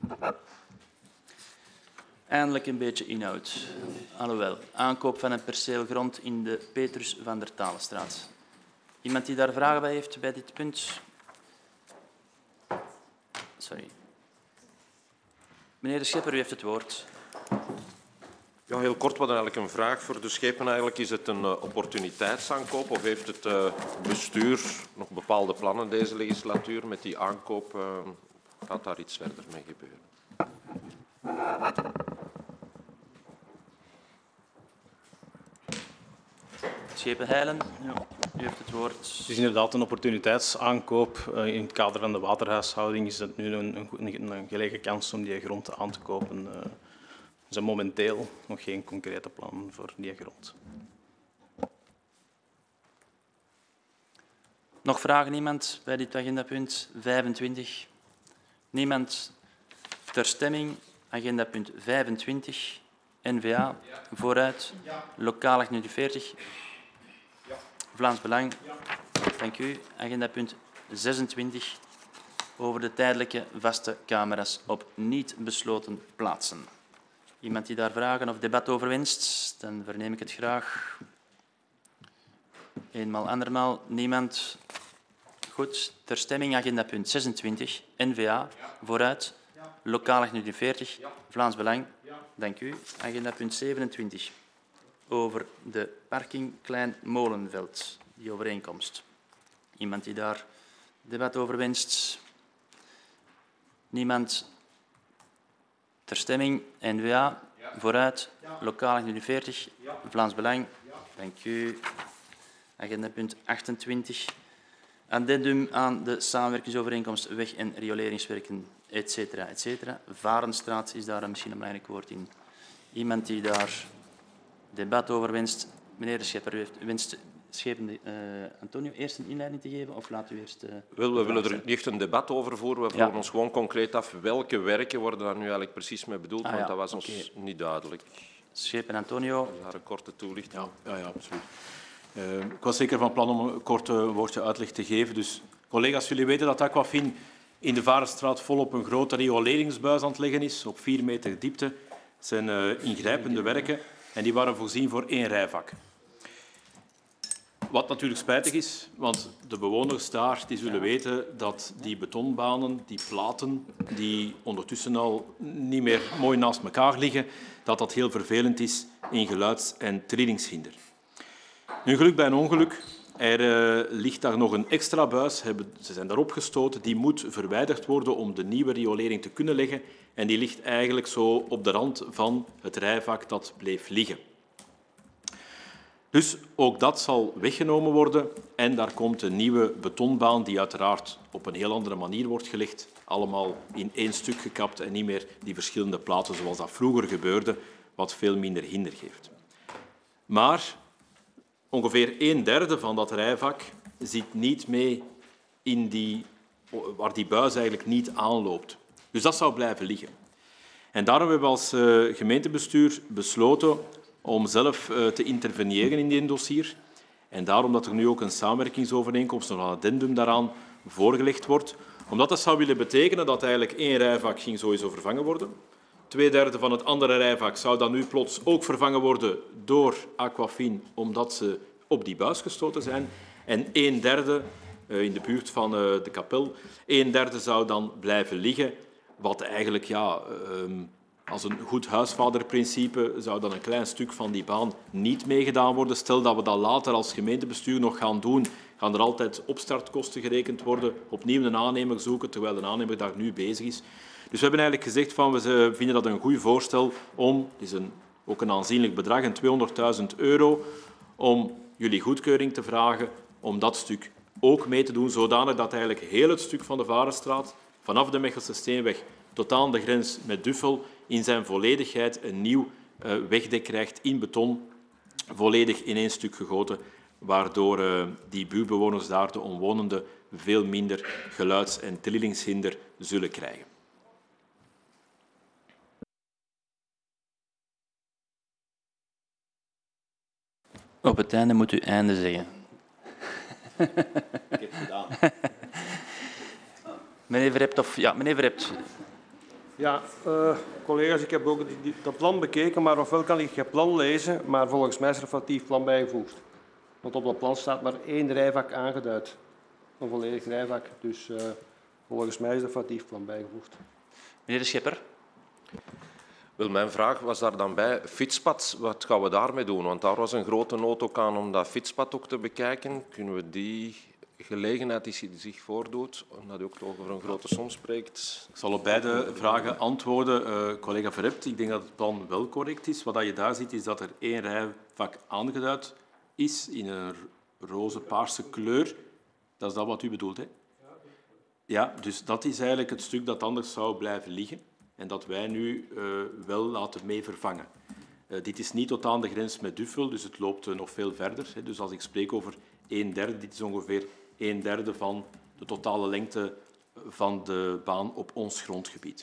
Eindelijk een beetje inhoud. Alhoewel, aankoop van een perceel grond in de Petrus van der Talenstraat. Iemand die daar vragen bij heeft bij dit punt? Sorry. Meneer de Schepper, u heeft het woord. Ja, heel kort, wat eigenlijk een vraag voor de schepen. Eigenlijk, is het een uh, opportuniteitsaankoop of heeft het uh, bestuur nog bepaalde plannen deze legislatuur met die aankoop? Uh, gaat daar iets verder mee gebeuren? Schepen Heilen, ja. U heeft het woord. Het is inderdaad een opportuniteitsaankoop. Uh, in het kader van de waterhuishouding is dat nu een, een, een gelegen kans om die grond aan te kopen. Uh, Er zijn momenteel nog geen concrete plannen voor die grond. Nog vragen, iemand bij dit agendapunt vijfentwintig? Niemand ter stemming. Agendapunt vijfentwintig. N V A, vooruit. Lokaal veertig. Vlaams Belang. Dank u. Agendapunt zesentwintig. Over de tijdelijke vaste camera's op niet besloten plaatsen. Iemand die daar vragen of debat over wenst, dan verneem ik het graag. Eenmaal, andermaal. Niemand. Goed. Ter stemming agenda punt zesentwintig. N V A. Vooruit. Lokaal veertig. Vlaams Belang. Dank u. Agenda punt zevenentwintig. Over de parking Klein Molenveld. Die overeenkomst. Iemand die daar debat over wenst. Niemand. Ter stemming, N V A, vooruit, lokaal veertig, Vlaams Belang. Dank u. Agenda punt achtentwintig. Addendum aan de samenwerkingsovereenkomst weg- en rioleringswerken, et cetera, et cetera. Varenstraat is daar misschien een belangrijk woord in. Iemand die daar Debat over winst. Meneer de Schepper, u heeft winst. Schepen, uh, Antonio, eerst een inleiding te geven of laten we eerst... Uh, Wel, we willen er niet echt een debat over voeren. We vragen ja. ons gewoon concreet af welke werken worden daar nu eigenlijk precies mee bedoeld, ah, want ja. dat was okay. ons niet duidelijk. Schepen, Antonio. Daar een korte toelichting. Ja, ja, ja absoluut. Uh, ik was zeker van plan om een kort uh, woordje uitleg te geven. Dus, collega's, jullie weten dat Aquafin in de Varenstraat volop een grote rioleringsbuis aan het leggen is, op vier meter diepte. Het zijn uh, ingrijpende werken en die waren voorzien voor één rijvak. Wat natuurlijk spijtig is, want de bewoners daar die zullen weten dat die betonbanen, die platen, die ondertussen al niet meer mooi naast elkaar liggen, dat dat heel vervelend is in geluids- en trillingshinder. Nu, geluk bij een ongeluk. Er uh, ligt daar nog een extra buis. Ze zijn daarop gestoten. Die moet verwijderd worden om de nieuwe riolering te kunnen leggen. En die ligt eigenlijk zo op de rand van het rijvak dat bleef liggen. Dus ook dat zal weggenomen worden en daar komt een nieuwe betonbaan die uiteraard op een heel andere manier wordt gelegd. Allemaal in één stuk gekapt en niet meer die verschillende platen zoals dat vroeger gebeurde, wat veel minder hinder geeft. Maar ongeveer een derde van dat rijvak zit niet mee in die, waar die buis eigenlijk niet aanloopt. Dus dat zou blijven liggen. En daarom hebben we als uh, gemeentebestuur besloten om zelf uh, te interveneren in dit dossier. En daarom dat er nu ook een samenwerkingsovereenkomst, een addendum daaraan, voorgelegd wordt. Omdat dat zou willen betekenen dat eigenlijk één rijvak ging sowieso vervangen worden. Twee derde van het andere rijvak zou dan nu plots ook vervangen worden door Aquafin, omdat ze op die buis gestoten zijn. En een derde, uh, in de buurt van uh, de kapel, een derde zou dan blijven liggen, wat eigenlijk, ja, uh, als een goed huisvaderprincipe, zou dan een klein stuk van die baan niet meegedaan worden. Stel dat we dat later als gemeentebestuur nog gaan doen, gaan er altijd opstartkosten gerekend worden, opnieuw een aannemer zoeken, terwijl de aannemer daar nu bezig is. Dus we hebben eigenlijk gezegd van we vinden dat een goed voorstel om, het is een, ook een aanzienlijk bedrag, een tweehonderdduizend euro, om jullie goedkeuring te vragen om dat stuk ook mee te doen, zodanig dat eigenlijk heel het stuk van de Varenstraat, vanaf de Mechelse Steenweg tot aan de grens met Duffel, in zijn volledigheid een nieuw uh, wegdek krijgt in beton, volledig in één stuk gegoten, waardoor uh, die buurtbewoners daar, de omwonenden, veel minder geluids- en trillingshinder zullen krijgen. Op het einde moet u einde zeggen. Ik heb het gedaan. Meneer Verhept, of... Ja, meneer Verhept. Ja, uh, collega's, ik heb ook die, die, dat plan bekeken, maar ofwel kan ik het plan lezen, maar volgens mij is er een foutief plan bijgevoegd. Want op dat plan staat maar één rijvak aangeduid. Een volledig rijvak. Dus uh, volgens mij is er een foutief plan bijgevoegd. Meneer de Schepper. Wel, mijn vraag was daar dan bij, fietspad, wat gaan we daarmee doen? Want daar was een grote nood ook aan om dat fietspad ook te bekijken. Kunnen we die gelegenheid die zich voordoet, omdat u ook over een grote som spreekt? Ik zal op beide vragen antwoorden. Uh, collega Verhept, ik denk dat het plan wel correct is. Wat je daar ziet, is dat er één rijvak aangeduid is in een roze-paarse kleur. Dat is dat wat u bedoelt, hè? Ja, dus dat is eigenlijk het stuk dat anders zou blijven liggen en dat wij nu uh, wel laten mee vervangen. Uh, dit is niet tot aan de grens met Duffel, dus het loopt uh, nog veel verder. Hè. Dus als ik spreek over een derde, dit is ongeveer een derde van de totale lengte van de baan op ons grondgebied.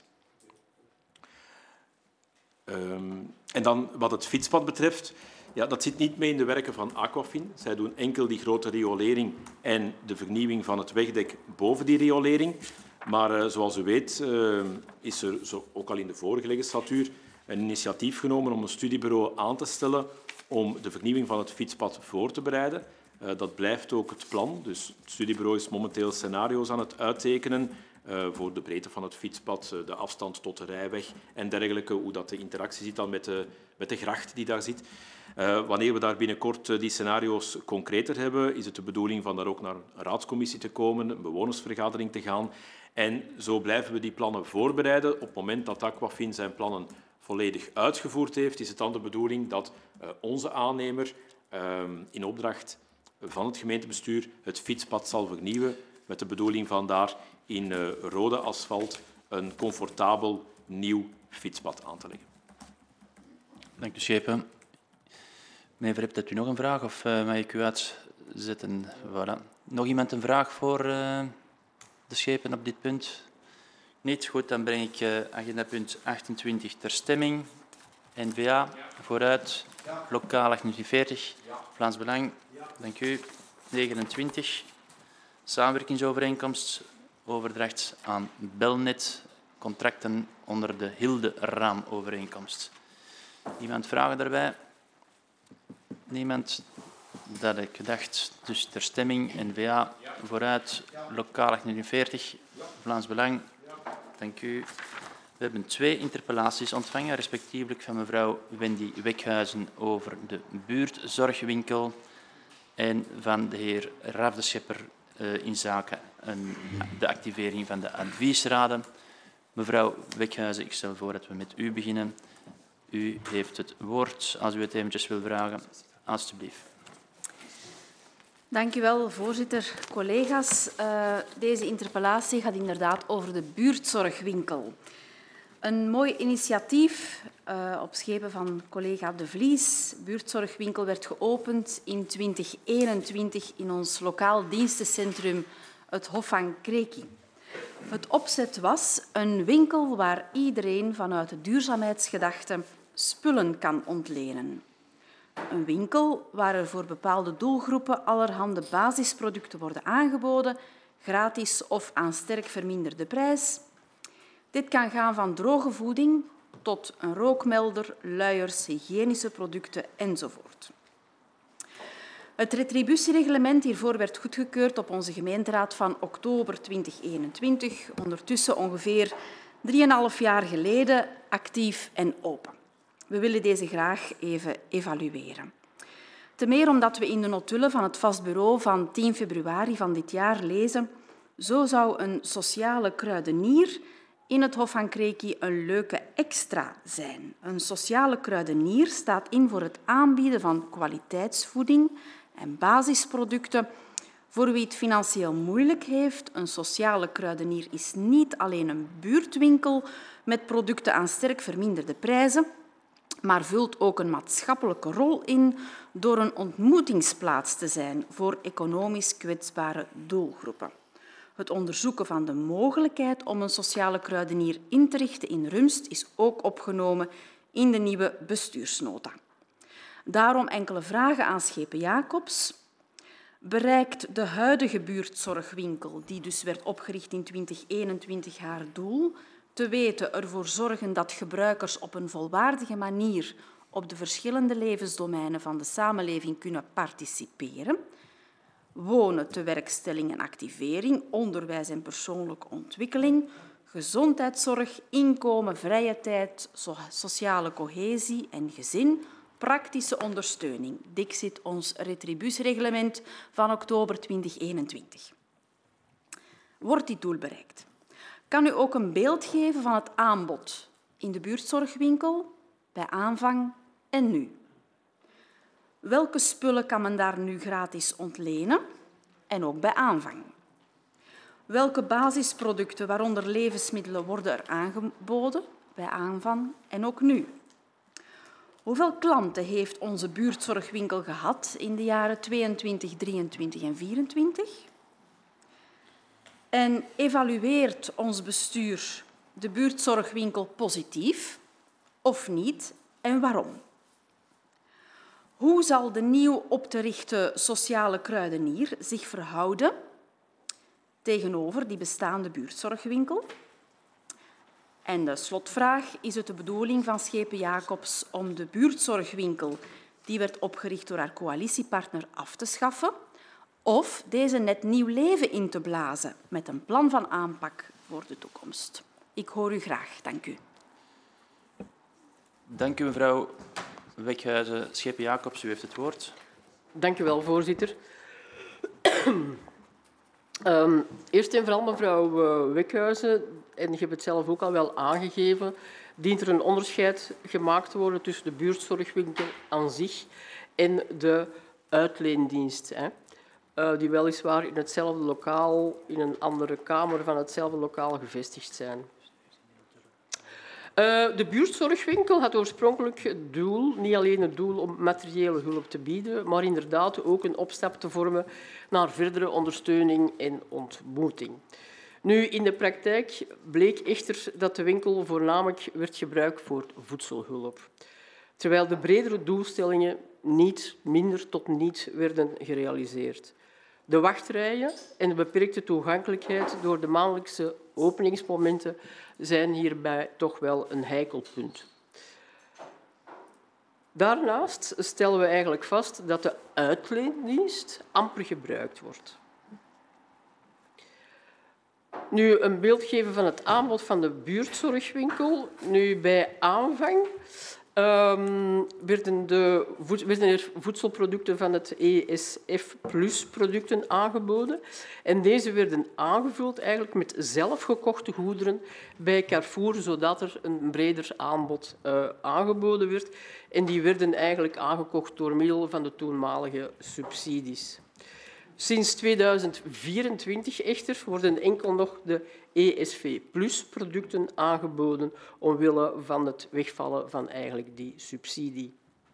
Um, en dan wat het fietspad betreft, ja, dat zit niet mee in de werken van Aquafin. Zij doen enkel die grote riolering en de vernieuwing van het wegdek boven die riolering. Maar uh, zoals u weet uh, is er, zo, ook al in de vorige legislatuur, een initiatief genomen om een studiebureau aan te stellen om de vernieuwing van het fietspad voor te bereiden. Uh, dat blijft ook het plan. Dus het studiebureau is momenteel scenario's aan het uittekenen uh, voor de breedte van het fietspad, uh, de afstand tot de rijweg en dergelijke, hoe dat de interactie zit dan met de, met de gracht die daar zit. Uh, wanneer we daar binnenkort uh, die scenario's concreter hebben, is het de bedoeling van daar ook naar een raadscommissie te komen, een bewonersvergadering te gaan. En zo blijven we die plannen voorbereiden. Op het moment dat Aquafin zijn plannen volledig uitgevoerd heeft, is het dan de bedoeling dat uh, onze aannemer uh, in opdracht van het gemeentebestuur het fietspad zal vernieuwen met de bedoeling van daar in uh, rode asfalt een comfortabel nieuw fietspad aan te leggen. Dank u, Schepen. Meneer Verript, hebt u nog een vraag of uh, mag ik u uitzetten? Voilà. Nog iemand een vraag voor uh, de schepen op dit punt? Niet? Goed, dan breng ik uh, agenda punt achtentwintig ter stemming. N V A, vooruit. Lokaal achtenveertig. Vlaams Belang, dank u. negenentwintig. Samenwerkingsovereenkomst, overdracht aan Belnet, contracten onder de Hilde-raamovereenkomst. Niemand vragen daarbij? Niemand? Dat heb ik gedacht. Dus ter stemming, N V A, vooruit, lokaal achtenveertig, Vlaams Belang, dank u. We hebben twee interpellaties ontvangen, respectievelijk van mevrouw Wendy Wekhuizen over de buurtzorgwinkel en van de heer Raf de Schepper uh, in zaken een, de activering van de adviesraden. Mevrouw Wekhuizen, ik stel voor dat we met u beginnen. U heeft het woord, als u het eventjes wil vragen. Alsjeblieft. Dank u wel, voorzitter. Collega's, uh, deze interpellatie gaat inderdaad over de buurtzorgwinkel. Een mooi initiatief uh, op schepen van collega De Vries. De buurtzorgwinkel werd geopend in twintig eenentwintig in ons lokaal dienstencentrum, het Hof van Kreki. Het opzet was een winkel waar iedereen vanuit de duurzaamheidsgedachte spullen kan ontlenen. Een winkel waar er voor bepaalde doelgroepen allerhande basisproducten worden aangeboden, gratis of aan sterk verminderde prijs. Dit kan gaan van droge voeding tot een rookmelder, luiers, hygiënische producten enzovoort. Het retributiereglement hiervoor werd goedgekeurd op onze gemeenteraad van oktober twintig eenentwintig, ondertussen ongeveer drieënhalf jaar geleden, actief en open. We willen deze graag even evalueren. Te meer omdat we in de notulen van het vast bureau van tien februari van dit jaar lezen: zo zou een sociale kruidenier in het Hof van Kreki een leuke extra zijn. Een sociale kruidenier staat in voor het aanbieden van kwaliteitsvoeding en basisproducten. Voor wie het financieel moeilijk heeft, een sociale kruidenier is niet alleen een buurtwinkel met producten aan sterk verminderde prijzen, maar vult ook een maatschappelijke rol in door een ontmoetingsplaats te zijn voor economisch kwetsbare doelgroepen. Het onderzoeken van de mogelijkheid om een sociale kruidenier in te richten in Rumst is ook opgenomen in de nieuwe bestuursnota. Daarom enkele vragen aan Schepen Jacobs. Bereikt de huidige buurtzorgwinkel, die dus werd opgericht in twintig eenentwintig, haar doel? Te weten ervoor zorgen dat gebruikers op een volwaardige manier op de verschillende levensdomeinen van de samenleving kunnen participeren. Wonen, tewerkstelling en activering, onderwijs en persoonlijke ontwikkeling, gezondheidszorg, inkomen, vrije tijd, sociale cohesie en gezin, praktische ondersteuning. Dixit ons retributiereglement van oktober twintig eenentwintig. Wordt dit doel bereikt? Kan u ook een beeld geven van het aanbod in de buurtzorgwinkel, bij aanvang en nu? Welke spullen kan men daar nu gratis ontlenen en ook bij aanvang? Welke basisproducten, waaronder levensmiddelen, worden er aangeboden bij aanvang en ook nu? Hoeveel klanten heeft onze buurtzorgwinkel gehad in de jaren tweeëntwintig, drieëntwintig en vierentwintig? En evalueert ons bestuur de buurtzorgwinkel positief of niet en waarom? Hoe zal de nieuw op te richten sociale kruidenier zich verhouden tegenover die bestaande buurtzorgwinkel? En de slotvraag: is het de bedoeling van Schepen Jacobs om de buurtzorgwinkel, die werd opgericht door haar coalitiepartner, af te schaffen of deze net nieuw leven in te blazen met een plan van aanpak voor de toekomst? Ik hoor u graag. Dank u. Dank u, mevrouw Wekhuizen. Schepen Jacobs, u heeft het woord. Dank u wel, voorzitter. um, eerst en vooral, mevrouw uh, Wekhuizen, en je hebt het zelf ook al wel aangegeven, dient er een onderscheid gemaakt te worden tussen de buurtzorgwinkel aan zich en de uitleendienst, hè, uh, die weliswaar in hetzelfde lokaal, in een andere kamer van hetzelfde lokaal gevestigd zijn. Uh, de buurtzorgwinkel had oorspronkelijk het doel, niet alleen het doel om materiële hulp te bieden, maar inderdaad ook een opstap te vormen naar verdere ondersteuning en ontmoeting. Nu, in de praktijk bleek echter dat de winkel voornamelijk werd gebruikt voor voedselhulp, terwijl de bredere doelstellingen niet, minder tot niet werden gerealiseerd. De wachtrijen en de beperkte toegankelijkheid door de maandelijkse openingsmomenten zijn hierbij toch wel een heikel punt. Daarnaast stellen we eigenlijk vast dat de uitleendienst amper gebruikt wordt. Nu, een beeld geven van het aanbod van de buurtzorgwinkel. Nu, bij aanvang um, werden, de, werden er voedselproducten van het E S F Plus producten aangeboden. En deze werden aangevuld eigenlijk met zelfgekochte goederen bij Carrefour, zodat er een breder aanbod uh, aangeboden werd. En die werden eigenlijk aangekocht door middel van de toenmalige subsidies. Sinds tweeduizend vierentwintig echter worden enkel nog de E S V Plus producten aangeboden omwille van het wegvallen van eigenlijk die subsidie.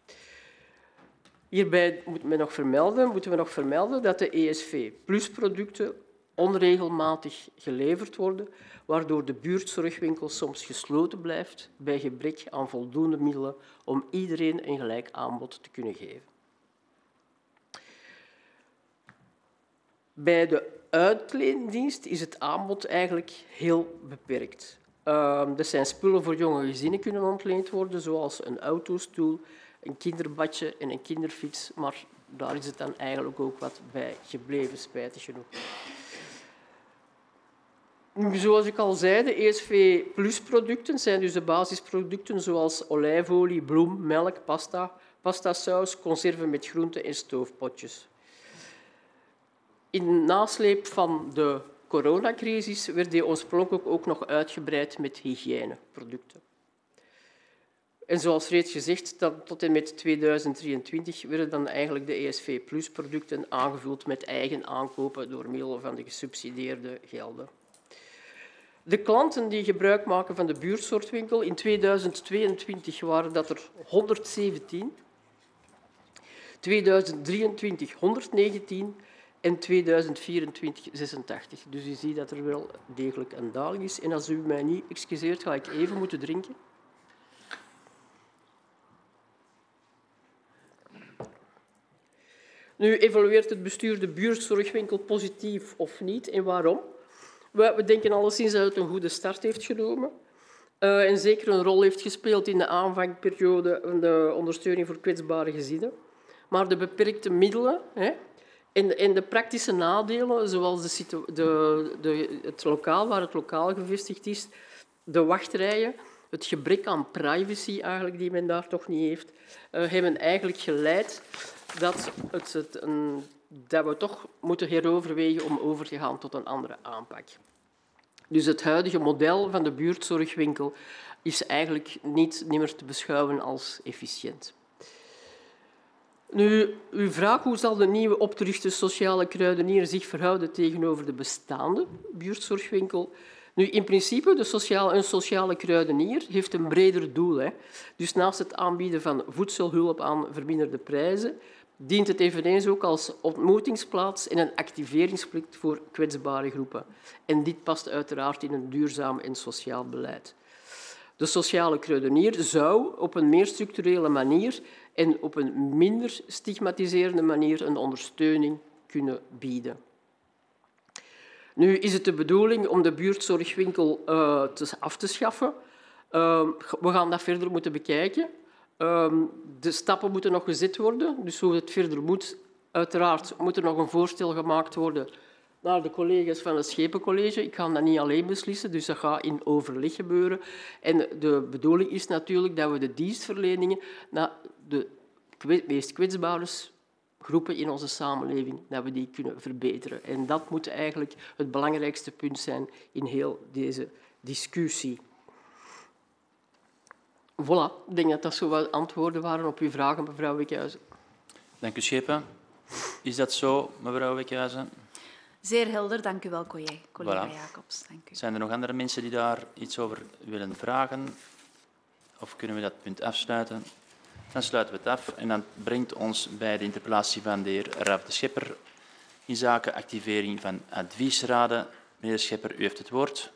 Hierbij moet men nog vermelden, moeten we nog vermelden dat de E S V Plus producten onregelmatig geleverd worden, waardoor de buurtzorgwinkel soms gesloten blijft bij gebrek aan voldoende middelen om iedereen een gelijk aanbod te kunnen geven. Bij de uitleendienst is het aanbod eigenlijk heel beperkt. Uh, er zijn spullen voor jonge gezinnen kunnen ontleend worden, zoals een autostoel, een kinderbadje en een kinderfiets, maar daar is het dan eigenlijk ook wat bij gebleven, spijtig genoeg. Zoals ik al zei, de E S V Plus producten zijn dus de basisproducten zoals olijfolie, bloem, melk, pasta, pastasaus, conserven met groenten en stoofpotjes. In nasleep van de coronacrisis werd die oorspronkelijk ook nog uitgebreid met hygiëneproducten. En zoals reeds gezegd, tot en met tweeduizend drieëntwintig werden dan eigenlijk de E S V Plus producten aangevuld met eigen aankopen door middel van de gesubsidieerde gelden. De klanten die gebruik maken van de buurtzorgwinkel in tweeduizend tweeëntwintig waren dat er honderdzeventien, tweeduizend drieëntwintig honderdnegentien en tweeduizend vierentwintig zesentachtig. Dus u ziet dat er wel degelijk een daling is. En als u mij niet excuseert, ga ik even moeten drinken. Nu evalueert het bestuur de buurtzorgwinkel positief of niet en waarom? We, we denken alleszins dat het een goede start heeft genomen uh, en zeker een rol heeft gespeeld in de aanvangperiode van de ondersteuning voor kwetsbare gezinnen. Maar de beperkte middelen hè, en, en de praktische nadelen, zoals de situ- de, de, het lokaal waar het lokaal gevestigd is, de wachtrijen, het gebrek aan privacy eigenlijk, die men daar toch niet heeft, uh, hebben eigenlijk geleid dat, het, het een, dat we toch moeten heroverwegen om over te gaan tot een andere aanpak. Dus het huidige model van de buurtzorgwinkel is eigenlijk niet, niet meer te beschouwen als efficiënt. Nu, uw vraag, hoe zal de nieuwe opgerichte sociale kruidenier zich verhouden tegenover de bestaande buurtzorgwinkel? Nu, in principe, de sociale, een sociale kruidenier heeft een breder doel. Hè. Dus naast het aanbieden van voedselhulp aan verminderde prijzen, dient het eveneens ook als ontmoetingsplaats en een activeringsplicht voor kwetsbare groepen. En dit past uiteraard in een duurzaam en sociaal beleid. De sociale kruidenier zou op een meer structurele manier en op een minder stigmatiserende manier een ondersteuning kunnen bieden. Nu is het de bedoeling om de buurtzorgwinkel uh, te, af te schaffen. Uh, we gaan dat verder moeten bekijken. Uh, de stappen moeten nog gezet worden, dus hoe het verder moet. Uiteraard moet er nog een voorstel gemaakt worden naar de collega's van het Schepencollege. Ik ga dat niet alleen beslissen, dus dat gaat in overleg gebeuren. En de bedoeling is natuurlijk dat we de dienstverleningen naar de meest kwetsbare groepen in onze samenleving, dat we die kunnen verbeteren. En dat moet eigenlijk het belangrijkste punt zijn in heel deze discussie. Voilà, ik denk dat dat zo wat antwoorden waren op uw vragen, mevrouw Wekhuizen. Dank u, Schepen. Is dat zo, mevrouw Wekhuizen? Zeer helder, dank u wel, collega Voilà. Jacobs. Dank u. Zijn er nog andere mensen die daar iets over willen vragen? Of kunnen we dat punt afsluiten? Dan sluiten we het af en dat brengt ons bij de interpellatie van de heer Raf de Schepper in zaken activering van adviesraden. Meneer de Schepper, u heeft het woord.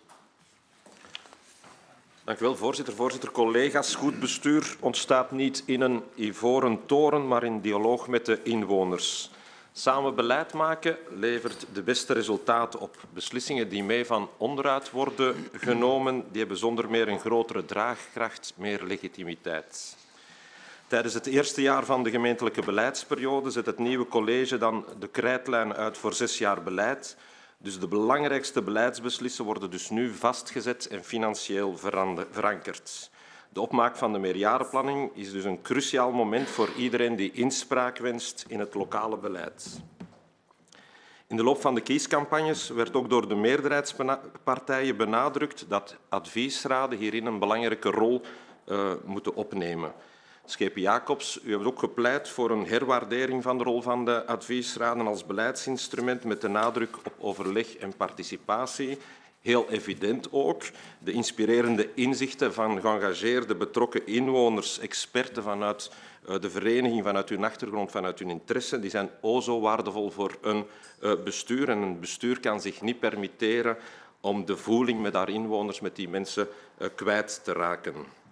Dank u wel, voorzitter. Voorzitter, collega's. Goed bestuur ontstaat niet in een ivoren toren, maar in dialoog met de inwoners. Samen beleid maken levert de beste resultaten op. Beslissingen die mee van onderuit worden genomen, die hebben zonder meer een grotere draagkracht, meer legitimiteit. Tijdens het eerste jaar van de gemeentelijke beleidsperiode zet het nieuwe college dan de krijtlijn uit voor zes jaar beleid. Dus de belangrijkste beleidsbeslissen worden dus nu vastgezet en financieel verankerd. De opmaak van de meerjarenplanning is dus een cruciaal moment voor iedereen die inspraak wenst in het lokale beleid. In de loop van de kiescampagnes werd ook door de meerderheidspartijen benadrukt dat adviesraden hierin een belangrijke rol uh, moeten opnemen. Schepen Jacobs, u hebt ook gepleit voor een herwaardering van de rol van de adviesraden als beleidsinstrument met de nadruk op overleg en participatie. Heel evident ook. De inspirerende inzichten van geëngageerde betrokken inwoners, experten vanuit de vereniging, vanuit hun achtergrond, vanuit hun interesse, die zijn o zo waardevol voor een bestuur. En een bestuur kan zich niet permitteren om de voeling met haar inwoners, met die mensen, kwijt te raken.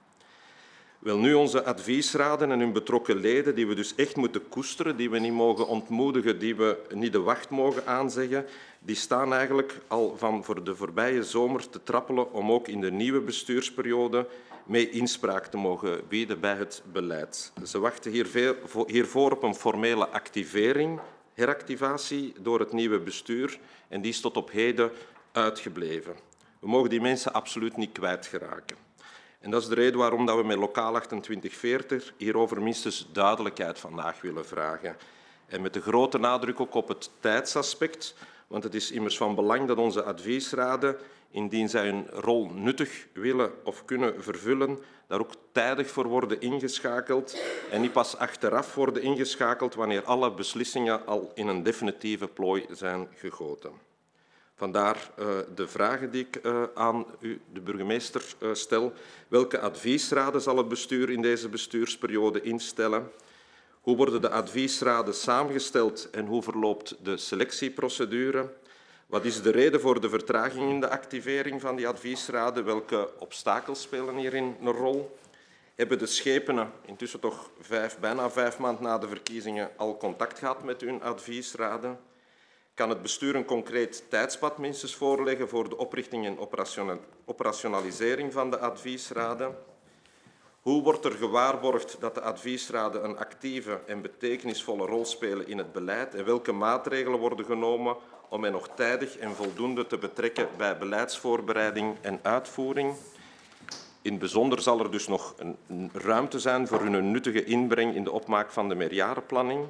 Wel nu, onze adviesraden en hun betrokken leden, die we dus echt moeten koesteren, die we niet mogen ontmoedigen, die we niet de wacht mogen aanzeggen, die staan eigenlijk al van voor de voorbije zomer te trappelen om ook in de nieuwe bestuursperiode mee inspraak te mogen bieden bij het beleid. Ze wachten hiervoor op een formele activering, heractivatie door het nieuwe bestuur en die is tot op heden uitgebleven. We mogen die mensen absoluut niet kwijtgeraken. En dat is de reden waarom we met Lokaal achtentwintig veertig hierover minstens duidelijkheid vandaag willen vragen. En met de grote nadruk ook op het tijdsaspect, want het is immers van belang dat onze adviesraden, indien zij hun rol nuttig willen of kunnen vervullen, daar ook tijdig voor worden ingeschakeld en niet pas achteraf worden ingeschakeld wanneer alle beslissingen al in een definitieve plooi zijn gegoten. Vandaar uh, de vragen die ik uh, aan u, de burgemeester, uh, stel. Welke adviesraden zal het bestuur in deze bestuursperiode instellen? Hoe worden de adviesraden samengesteld en hoe verloopt de selectieprocedure? Wat is de reden voor de vertraging in de activering van die adviesraden? Welke obstakels spelen hierin een rol? Hebben de schepenen, intussen toch vijf, bijna vijf maanden na de verkiezingen, al contact gehad met hun adviesraden? Kan het bestuur een concreet tijdspad minstens voorleggen voor de oprichting en operationalisering van de adviesraden? Hoe wordt er gewaarborgd dat de adviesraden een actieve en betekenisvolle rol spelen in het beleid? En welke maatregelen worden genomen om hen nog tijdig en voldoende te betrekken bij beleidsvoorbereiding en uitvoering? In het bijzonder zal er dus nog een ruimte zijn voor hun nuttige inbreng in de opmaak van de meerjarenplanning.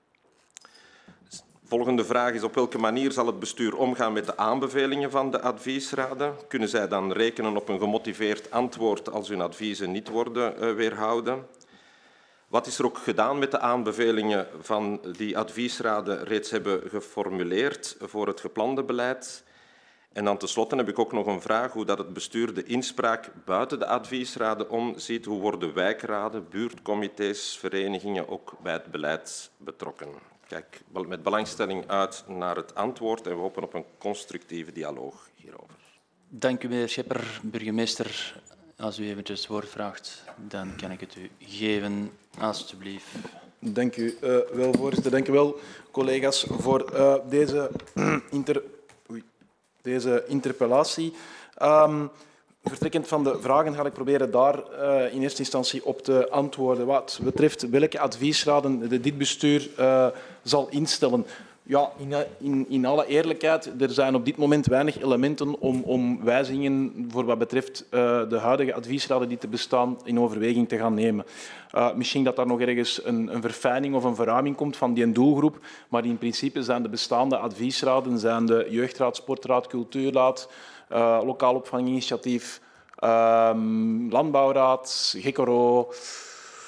Volgende vraag is: op welke manier zal het bestuur omgaan met de aanbevelingen van de adviesraden? Kunnen zij dan rekenen op een gemotiveerd antwoord als hun adviezen niet worden uh, weerhouden? Wat is er ook gedaan met de aanbevelingen van die adviesraden reeds hebben geformuleerd voor het geplande beleid? En dan tenslotte heb ik ook nog een vraag hoe dat het bestuur de inspraak buiten de adviesraden omziet. Hoe worden wijkraden, buurtcomité's, verenigingen ook bij het beleid betrokken? Ik kijk met belangstelling uit naar het antwoord en we hopen op een constructieve dialoog hierover. Dank u, meneer Schepper. Burgemeester, als u eventjes het woord vraagt, dan kan ik het u geven, alstublieft. Dank u uh, wel, voorzitter. Dank u wel, collega's, voor uh, deze, inter... Oei. deze interpellatie. Um, Vertrekkend van de vragen ga ik proberen daar uh, in eerste instantie op te antwoorden. Wat betreft welke adviesraden de dit bestuur uh, zal instellen. Ja, in, in, in alle eerlijkheid, er zijn op dit moment weinig elementen om, om wijzigingen voor wat betreft uh, de huidige adviesraden die te bestaan in overweging te gaan nemen. Uh, misschien dat daar nog ergens een, een verfijning of een verruiming komt van die doelgroep, maar in principe zijn de bestaande adviesraden, zijn de Jeugdraad, Sportraad, Cultuurraad, Uh, lokaal opvanginitiatief, uh, Landbouwraad, G K R O,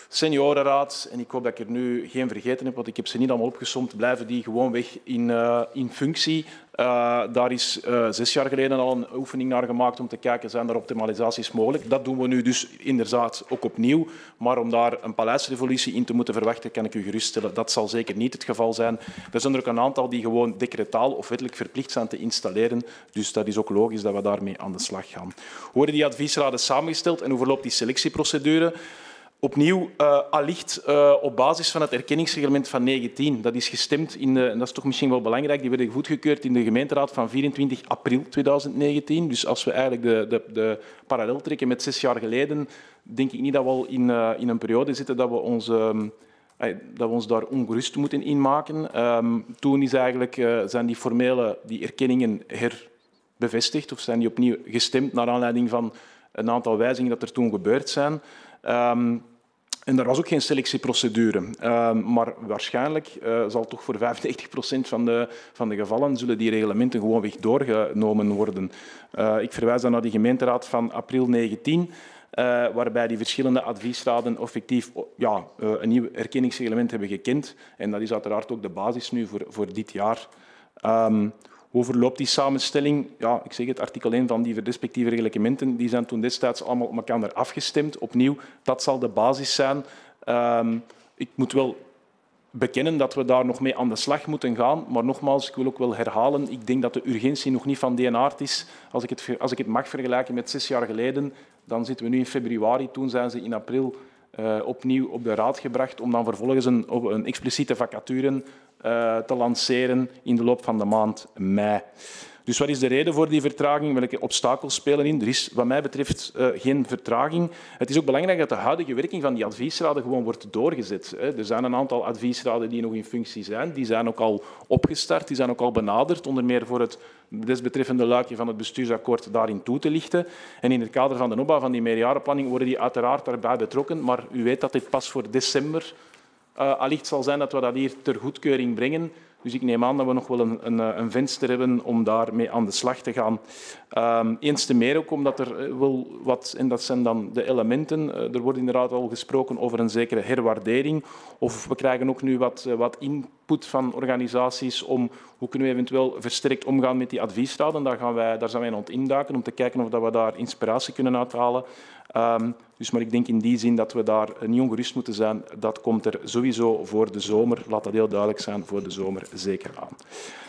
seniorenraad, en ik hoop dat ik er nu geen vergeten heb, want ik heb ze niet allemaal opgesomd, blijven die gewoon weg in, uh, in functie. Uh, daar is uh, zes jaar geleden al een oefening naar gemaakt om te kijken, zijn er optimalisaties mogelijk? Dat doen we nu dus inderdaad ook opnieuw. Maar om daar een paleisrevolutie in te moeten verwachten, kan ik u geruststellen, dat zal zeker niet het geval zijn. Er zijn er ook een aantal die gewoon decretaal of wettelijk verplicht zijn te installeren. Dus dat is ook logisch dat we daarmee aan de slag gaan. Hoe worden die adviesraden samengesteld en hoe verloopt die selectieprocedure? Opnieuw, uh, allicht uh, op basis van het erkenningsreglement van negentien. Dat is gestemd, in de, en dat is toch misschien wel belangrijk, die werden goedgekeurd in de gemeenteraad van vierentwintig april tweeduizend negentien. Dus als we eigenlijk de, de, de parallel trekken met zes jaar geleden, denk ik niet dat we al in, uh, in een periode zitten dat we ons... Um, dat we ons daar ongerust moeten in maken. Um, toen is eigenlijk, uh, zijn die formele die erkenningen herbevestigd of zijn die opnieuw gestemd naar aanleiding van een aantal wijzigingen dat er toen gebeurd zijn. Um, en er was ook geen selectieprocedure. Um, maar waarschijnlijk uh, zal toch voor vijfennegentig procent van de, van de gevallen zullen die reglementen gewoonweg doorgenomen worden. Uh, ik verwijs dan naar die gemeenteraad van april negentien. Uh, waarbij die verschillende adviesraden effectief ja, uh, een nieuw erkenningsreglement hebben gekend. En dat is uiteraard ook de basis nu voor, voor dit jaar. Um, hoe verloopt die samenstelling? Ja, ik zeg het, artikel één van die respectieve reglementen die zijn toen destijds allemaal op elkaar afgestemd. Opnieuw, dat zal de basis zijn. Um, ik moet wel bekennen dat we daar nog mee aan de slag moeten gaan. Maar nogmaals, ik wil ook wel herhalen, ik denk dat de urgentie nog niet van die aard is. Als ik het, als ik het mag vergelijken met zes jaar geleden, dan zitten we nu in februari. Toen zijn ze in april uh, opnieuw op de raad gebracht om dan vervolgens een, een expliciete vacature uh, te lanceren in de loop van de maand mei. Dus wat is de reden voor die vertraging? Welke obstakels spelen in? Er is wat mij betreft uh, geen vertraging. Het is ook belangrijk dat de huidige werking van die adviesraden gewoon wordt doorgezet. Hè. Er zijn een aantal adviesraden die nog in functie zijn. Die zijn ook al opgestart, die zijn ook al benaderd, onder meer voor het desbetreffende luikje van het bestuursakkoord daarin toe te lichten. En in het kader van de opbouw van die meerjarenplanning worden die uiteraard daarbij betrokken. Maar u weet dat dit pas voor december uh, allicht zal zijn dat we dat hier ter goedkeuring brengen. Dus ik neem aan dat we nog wel een, een, een venster hebben om daarmee aan de slag te gaan. Um, eens te meer ook omdat er wel wat, en dat zijn dan de elementen, er wordt inderdaad al gesproken over een zekere herwaardering. Of we krijgen ook nu wat, wat input van organisaties om hoe kunnen we eventueel versterkt omgaan met die adviesraden. Daar, gaan wij, daar zijn wij aan het induiken om te kijken of dat we daar inspiratie kunnen uithalen. Um, dus maar ik denk in die zin dat we daar niet ongerust moeten zijn. Dat komt er sowieso voor de zomer, laat dat heel duidelijk zijn, voor de zomer zeker aan.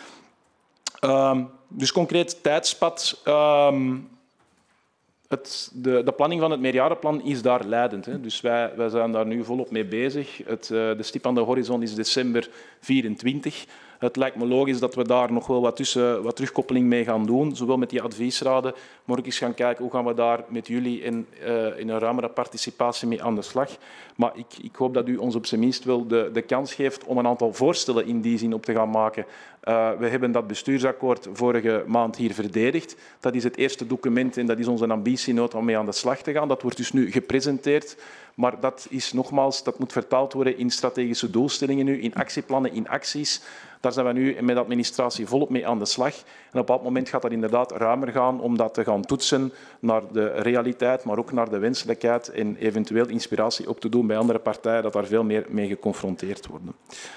Um, dus concreet tijdspad. Um, het, de, de planning van het meerjarenplan is daar leidend. Hè. Dus wij, wij zijn daar nu volop mee bezig. Het, uh, de stip aan de horizon is december vierentwintig. Het lijkt me logisch dat we daar nog wel wat, tussen, wat terugkoppeling mee gaan doen, zowel met die adviesraden, maar ook eens gaan kijken hoe gaan we daar met jullie in, uh, in een ruimere participatie mee aan de slag. Maar ik, ik hoop dat u ons op zijn minst wel de, de kans geeft om een aantal voorstellen in die zin op te gaan maken. Uh, we hebben dat bestuursakkoord vorige maand hier verdedigd. Dat is het eerste document en dat is onze ambitienoot om mee aan de slag te gaan. Dat wordt dus nu gepresenteerd. Maar dat is nogmaals, dat moet vertaald worden in strategische doelstellingen nu, in actieplannen, in acties. Daar zijn we nu met de administratie volop mee aan de slag. En op een bepaald moment gaat dat inderdaad ruimer gaan om dat te gaan toetsen naar de realiteit, maar ook naar de wenselijkheid en eventueel inspiratie op te doen bij andere partijen, dat daar veel meer mee geconfronteerd worden.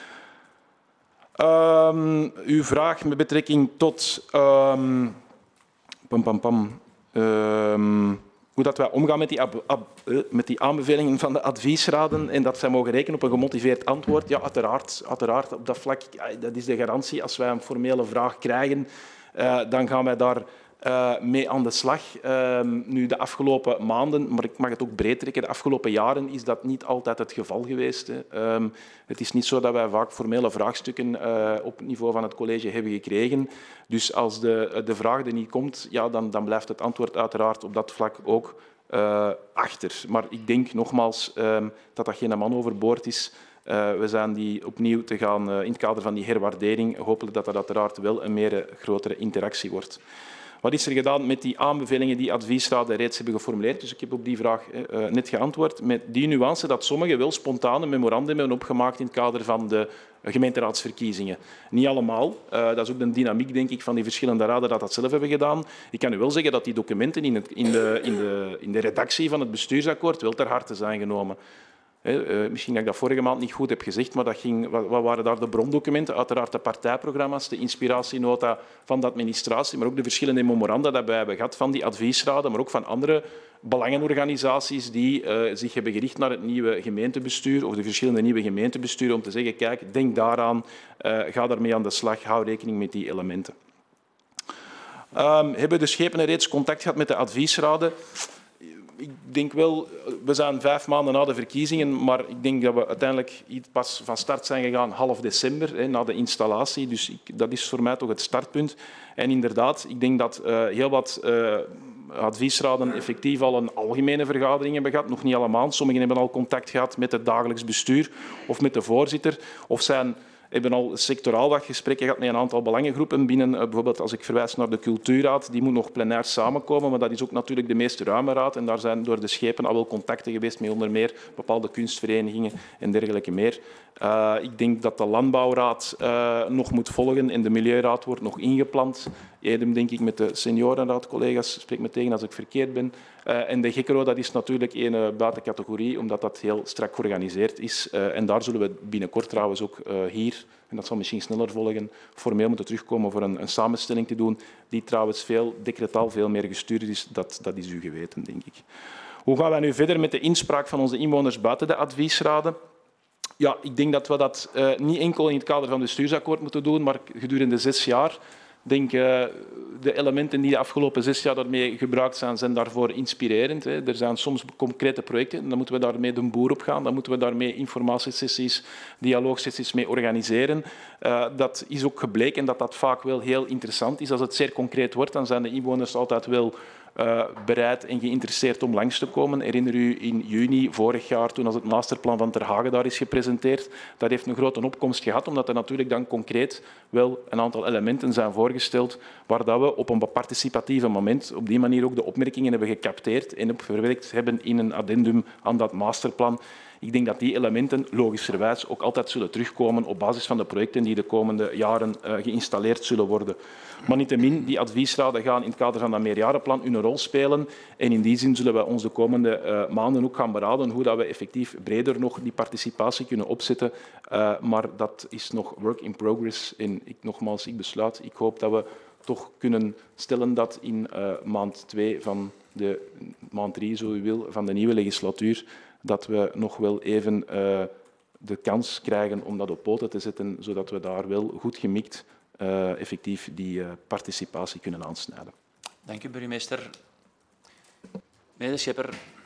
Um, uw vraag met betrekking tot um, pam, pam, pam, um, hoe dat wij omgaan met die, ab, ab, met die aanbevelingen van de adviesraden en dat zij mogen rekenen op een gemotiveerd antwoord. Ja, uiteraard, uiteraard op dat vlak, dat is de garantie. Als wij een formele vraag krijgen, uh, dan gaan wij daar uh, mee aan de slag. Uh, nu, de afgelopen maanden, maar ik mag het ook breed trekken, de afgelopen jaren is dat niet altijd het geval geweest. Hè. Um, het is niet zo dat wij vaak formele vraagstukken uh, op het niveau van het college hebben gekregen. Dus als de, de vraag er niet komt, ja, dan, dan blijft het antwoord uiteraard op dat vlak ook uh, achter. Maar ik denk nogmaals um, dat dat geen man overboord is. Uh, we zijn die opnieuw te gaan uh, in het kader van die herwaardering. Hopelijk dat dat uiteraard wel een meer grotere interactie wordt. Wat is er gedaan met die aanbevelingen die adviesraden reeds hebben geformuleerd? Dus ik heb op die vraag uh, net geantwoord. Met die nuance dat sommigen wel spontaan een memorandum hebben opgemaakt in het kader van de gemeenteraadsverkiezingen. Niet allemaal. Uh, dat is ook de dynamiek, denk ik, van die verschillende raden dat dat zelf hebben gedaan. Ik kan u wel zeggen dat die documenten in, het, in, de, in, de, in de redactie van het bestuursakkoord wel ter harte zijn genomen. He, uh, misschien dat ik dat vorige maand niet goed heb gezegd, maar dat ging, wat, wat waren daar de brondocumenten? Uiteraard de partijprogramma's, de inspiratienota van de administratie, maar ook de verschillende memoranda die wij hebben gehad van die adviesraden, maar ook van andere belangenorganisaties die uh, zich hebben gericht naar het nieuwe gemeentebestuur of de verschillende nieuwe gemeentebesturen om te zeggen, kijk, denk daaraan, uh, ga daarmee aan de slag, hou rekening met die elementen. Um, hebben de schepenen reeds contact gehad met de adviesraden? Ik denk wel, we zijn vijf maanden na de verkiezingen, maar ik denk dat we uiteindelijk pas van start zijn gegaan half december, hè, na de installatie. Dus ik, dat is voor mij toch het startpunt. En inderdaad, ik denk dat uh, heel wat uh, adviesraden effectief al een algemene vergadering hebben gehad. Nog niet allemaal. Sommigen hebben al contact gehad met het dagelijks bestuur of met de voorzitter. Of zijn... We hebben al sectoraal wat gesprekken gehad met een aantal belangengroepen binnen, bijvoorbeeld als ik verwijs naar de cultuurraad, die moet nog plenair samenkomen, maar dat is ook natuurlijk de meest ruime raad en daar zijn door de schepen al wel contacten geweest met onder meer bepaalde kunstverenigingen en dergelijke meer. Uh, ik denk dat de landbouwraad uh, nog moet volgen en de milieuraad wordt nog ingepland. Edem denk ik met de seniorenraad, collega's, spreek me tegen als ik verkeerd ben. Uh, en de Gekro, dat is natuurlijk een uh, buitencategorie, omdat dat heel strak georganiseerd is. Uh, en daar zullen we binnenkort trouwens ook uh, hier, en dat zal misschien sneller volgen, formeel moeten terugkomen voor een, een samenstelling te doen, die trouwens veel decretaal veel meer gestuurd is. Dat, dat is u geweten, denk ik. Hoe gaan wij nu verder met de inspraak van onze inwoners buiten de adviesraden? Ja, ik denk dat we dat uh, niet enkel in het kader van het bestuursakkoord moeten doen, maar gedurende zes jaar. Ik denk uh, de elementen die de afgelopen zes jaar daarmee gebruikt zijn, zijn daarvoor inspirerend. Hè. Er zijn soms concrete projecten en dan moeten we daarmee de boer op gaan. Dan moeten we daarmee informatiesessies, dialoogsessies mee organiseren. Uh, dat is ook gebleken dat dat vaak wel heel interessant is. Als het zeer concreet wordt, dan zijn de inwoners altijd wel Uh, bereid en geïnteresseerd om langs te komen. Herinner u in juni vorig jaar, toen als het masterplan van Ter Hagen daar is gepresenteerd, dat heeft een grote opkomst gehad, omdat er natuurlijk dan concreet wel een aantal elementen zijn voorgesteld waar dat we op een participatieve moment op die manier ook de opmerkingen hebben gecapteerd en op verwerkt hebben in een addendum aan dat masterplan. Ik denk dat die elementen logischerwijs ook altijd zullen terugkomen op basis van de projecten die de komende jaren uh, geïnstalleerd zullen worden. Maar niettemin, die adviesraden gaan in het kader van dat meerjarenplan hun rol spelen. En in die zin zullen we ons de komende uh, maanden ook gaan beraden hoe dat we effectief breder nog die participatie kunnen opzetten. Uh, maar dat is nog work in progress. En ik, nogmaals, ik besluit, ik hoop dat we toch kunnen stellen dat in uh, maand twee van de maand drie, zo u wil, van de nieuwe legislatuur, dat we nog wel even uh, de kans krijgen om dat op poten te zetten, zodat we daar wel goed gemikt uh, effectief die uh, participatie kunnen aansnijden. Dank u, burgemeester. Meneer de Schepper.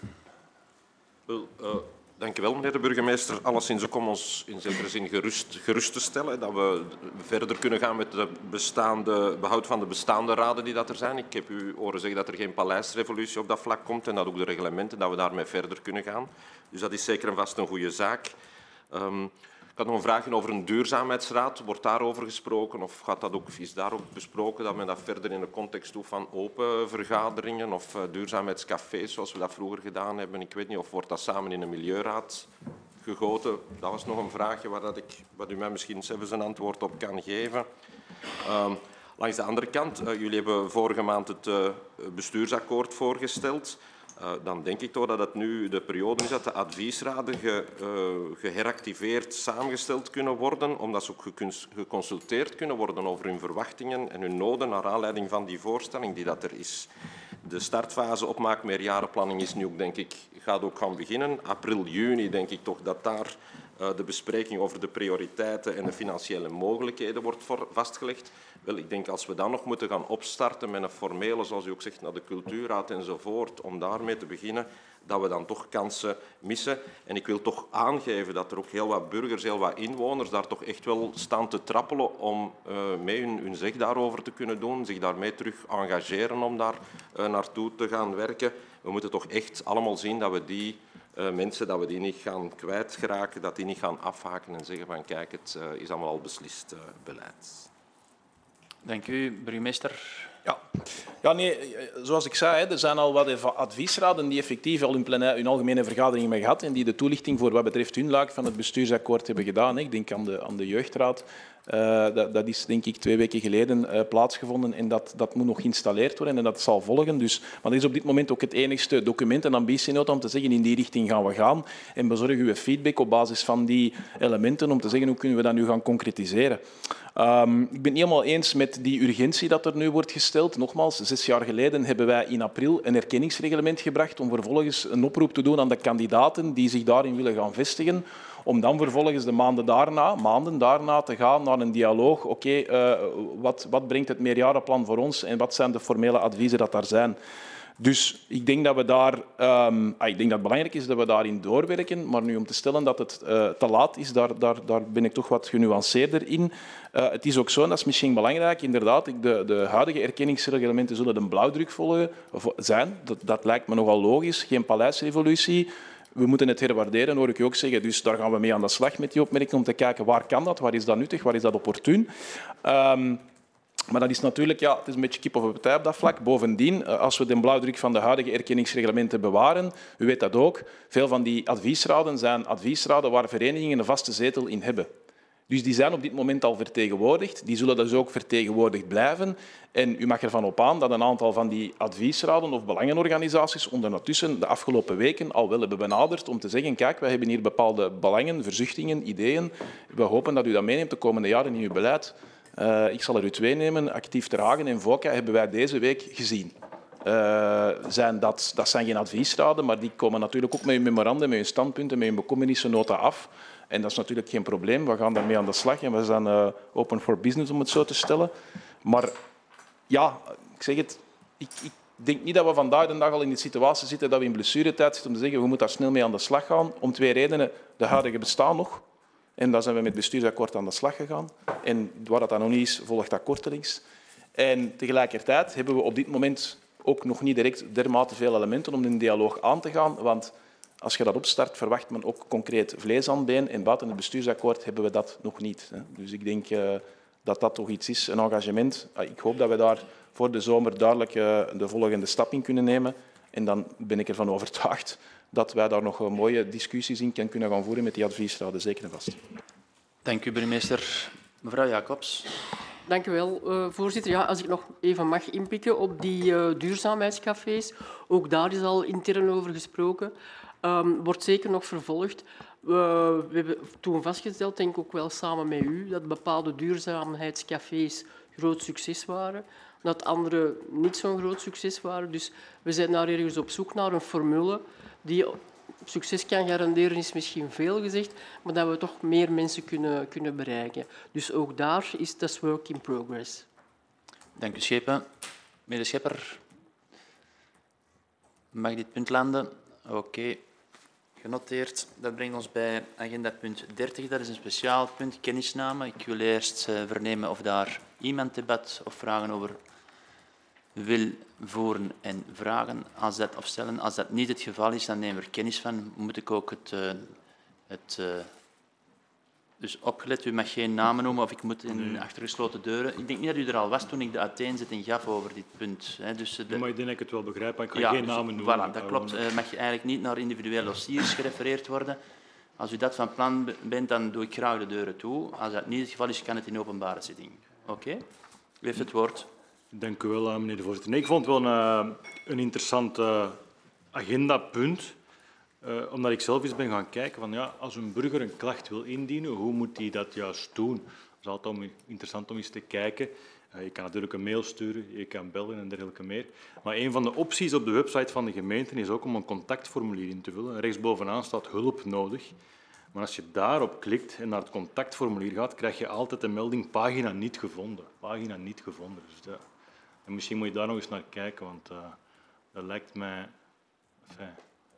Wel, uh, dank u wel, meneer de burgemeester. Alleszins ook om ons in zekere zin gerust, gerust te stellen dat we verder kunnen gaan met de bestaande, behoud van de bestaande raden die dat er zijn. Ik heb u horen zeggen dat er geen paleisrevolutie op dat vlak komt en dat ook de reglementen, dat we daarmee verder kunnen gaan. Dus dat is zeker en vast een goede zaak. Um, ik had nog een vraagje over een duurzaamheidsraad. Wordt daarover gesproken of gaat dat ook, is daar ook besproken dat men dat verder in de context doet van open vergaderingen of uh, duurzaamheidscafés zoals we dat vroeger gedaan hebben? Ik weet niet, of wordt dat samen in een milieuraad gegoten? Dat was nog een vraagje waar dat ik, wat u mij misschien zelfs een antwoord op kan geven. Um, langs de andere kant, uh, jullie hebben vorige maand het uh, bestuursakkoord voorgesteld. Uh, dan denk ik toch dat het nu de periode is dat de adviesraden ge, uh, geheractiveerd samengesteld kunnen worden, omdat ze ook geconsulteerd kunnen worden over hun verwachtingen en hun noden naar aanleiding van die voorstelling die dat er is. De startfase opmaak meerjarenplanning is nu ook, denk ik, gaat ook gaan beginnen. April, juni denk ik toch dat daar uh, de bespreking over de prioriteiten en de financiële mogelijkheden wordt voor vastgelegd. Wel, ik denk als we dan nog moeten gaan opstarten met een formele, zoals u ook zegt, naar de cultuurraad enzovoort, om daarmee te beginnen, dat we dan toch kansen missen. En ik wil toch aangeven dat er ook heel wat burgers, heel wat inwoners daar toch echt wel staan te trappelen om uh, mee hun, hun zeg daarover te kunnen doen, zich daarmee terug engageren om daar uh, naartoe te gaan werken. We moeten toch echt allemaal zien dat we die uh, mensen, dat we die niet gaan kwijtgeraken, dat die niet gaan afhaken en zeggen van kijk, het uh, is allemaal al beslist uh, beleid. Dank u, burgemeester. Ja. Ja, nee, zoals ik zei, er zijn al wat adviesraden die effectief al hun, plenaire, hun algemene vergadering hebben gehad en die de toelichting voor wat betreft hun luik van het bestuursakkoord hebben gedaan. Ik denk aan de, aan de jeugdraad. Uh, dat, dat is denk ik twee weken geleden uh, plaatsgevonden en dat, dat moet nog geïnstalleerd worden en dat zal volgen. Dus, maar dat is op dit moment ook het enigste document en ambitienota om te zeggen in die richting gaan we gaan en bezorgen uw feedback op basis van die elementen om te zeggen hoe kunnen we dat nu gaan concretiseren. Um, ik ben het niet helemaal eens met die urgentie dat er nu wordt gesteld. Nogmaals, zes jaar geleden hebben wij in april een erkenningsreglement gebracht om vervolgens een oproep te doen aan de kandidaten die zich daarin willen gaan vestigen, om dan vervolgens de maanden daarna, maanden daarna te gaan naar een dialoog. Oké, okay, uh, wat, wat brengt het meerjarenplan voor ons en wat zijn de formele adviezen dat daar zijn? Dus ik denk dat we daar, um, ik denk dat het belangrijk is dat we daarin doorwerken, maar nu om te stellen dat het uh, te laat is, daar, daar, daar ben ik toch wat genuanceerder in. Uh, het is ook zo, en dat is misschien belangrijk, inderdaad, de, de huidige erkenningsreglementen zullen een blauwdruk volgen, zijn. Dat, dat lijkt me nogal logisch, geen paleisrevolutie. We moeten het herwaarderen, hoor ik u ook zeggen. Dus daar gaan we mee aan de slag met die opmerking om te kijken waar kan dat, waar is dat nuttig, waar is dat opportun. Um, maar dat is natuurlijk, ja, het is een beetje kip of een partij op dat vlak. Bovendien, als we de blauwdruk van de huidige erkenningsreglementen bewaren, u weet dat ook, veel van die adviesraden zijn adviesraden waar verenigingen een vaste zetel in hebben. Dus die zijn op dit moment al vertegenwoordigd. Die zullen dus ook vertegenwoordigd blijven. En u mag ervan op aan dat een aantal van die adviesraden of belangenorganisaties ondertussen de afgelopen weken al wel hebben benaderd om te zeggen, kijk, wij hebben hier bepaalde belangen, verzuchtingen, ideeën. We hopen dat u dat meeneemt de komende jaren in uw beleid. Uh, ik zal er u twee nemen. Actief Ter Hagen en VOCA hebben wij deze week gezien. Uh, zijn dat, dat zijn geen adviesraden, maar die komen natuurlijk ook met hun memoranden, met hun standpunten, met hun bekommernisnota af. En dat is natuurlijk geen probleem. We gaan daarmee aan de slag en we zijn uh, open for business, om het zo te stellen. Maar ja, ik zeg het, ik, ik denk niet dat we vandaag de dag al in die situatie zitten dat we in blessuretijd zitten om te zeggen we moeten daar snel mee aan de slag gaan. Om twee redenen. De huidige bestaan nog. En daar zijn we met het bestuursakkoord aan de slag gegaan. En waar dat dan nog niet is, volgt dat kortelings. En tegelijkertijd hebben we op dit moment ook nog niet direct dermate veel elementen om in dialoog aan te gaan. Want als je dat opstart, verwacht men ook concreet vlees aan been. En buiten het bestuursakkoord hebben we dat nog niet. Dus ik denk uh, dat dat toch iets is, een engagement. Ik hoop dat we daar voor de zomer duidelijk uh, de volgende stap in kunnen nemen. En dan ben ik ervan overtuigd dat wij daar nog mooie discussies in kunnen gaan voeren met die adviesraden. Zeker en vast. Dank u, burgemeester. Mevrouw Jacobs. Dank u wel, uh, voorzitter. Ja, als ik nog even mag inpikken op die uh, duurzaamheidscafés. Ook daar is al intern over gesproken. Um, wordt zeker nog vervolgd. Uh, we hebben toen vastgesteld, denk ik ook wel samen met u, dat bepaalde duurzaamheidscafés groot succes waren. Dat andere niet zo'n groot succes waren. Dus we zijn daar ergens op zoek naar een formule die succes kan garanderen, is misschien veel gezegd, maar dat we toch meer mensen kunnen, kunnen bereiken. Dus ook daar is dat work in progress. Dank u, Schepen. Meneer Schepper, mag dit punt landen? Oké, okay. Genoteerd. Dat brengt ons bij agenda punt dertig. Dat is een speciaal punt, kennisname. Ik wil eerst uh, vernemen of daar iemand debat of vragen over wil voeren en vragen als dat, of stellen. Als dat niet het geval is, dan nemen we er kennis van. Moet ik ook het... Uh, het uh, dus opgelet, u mag geen namen noemen of ik moet in nee. achtergesloten deuren. Ik denk niet dat u er al was toen ik de uiteenzetting gaf over dit punt. Hè. Dus de... ja, maar ik denk dat ik het wel begrijp, maar ik kan ja, geen dus, namen noemen. Voilà, dat klopt. Uh, mag je eigenlijk niet naar individuele dossiers gerefereerd worden. Als u dat van plan bent, dan doe ik graag de deuren toe. Als dat niet het geval is, kan het in openbare zitting. Oké? Okay? U heeft het woord. Dank u wel, meneer de voorzitter. Nee, ik vond het wel een, een interessant uh, agendapunt. Uh, omdat ik zelf eens ben gaan kijken van ja, als een burger een klacht wil indienen, hoe moet hij dat juist doen? Dat is altijd om, interessant om eens te kijken. Uh, je kan natuurlijk een mail sturen, je kan bellen en dergelijke meer. Maar een van de opties op de website van de gemeente is ook om een contactformulier in te vullen. Rechtsbovenaan staat hulp nodig. Maar als je daarop klikt en naar het contactformulier gaat, krijg je altijd de melding pagina niet gevonden. Pagina niet gevonden. Dus ja. En misschien moet je daar nog eens naar kijken, want uh, dat lijkt mij... Enfin,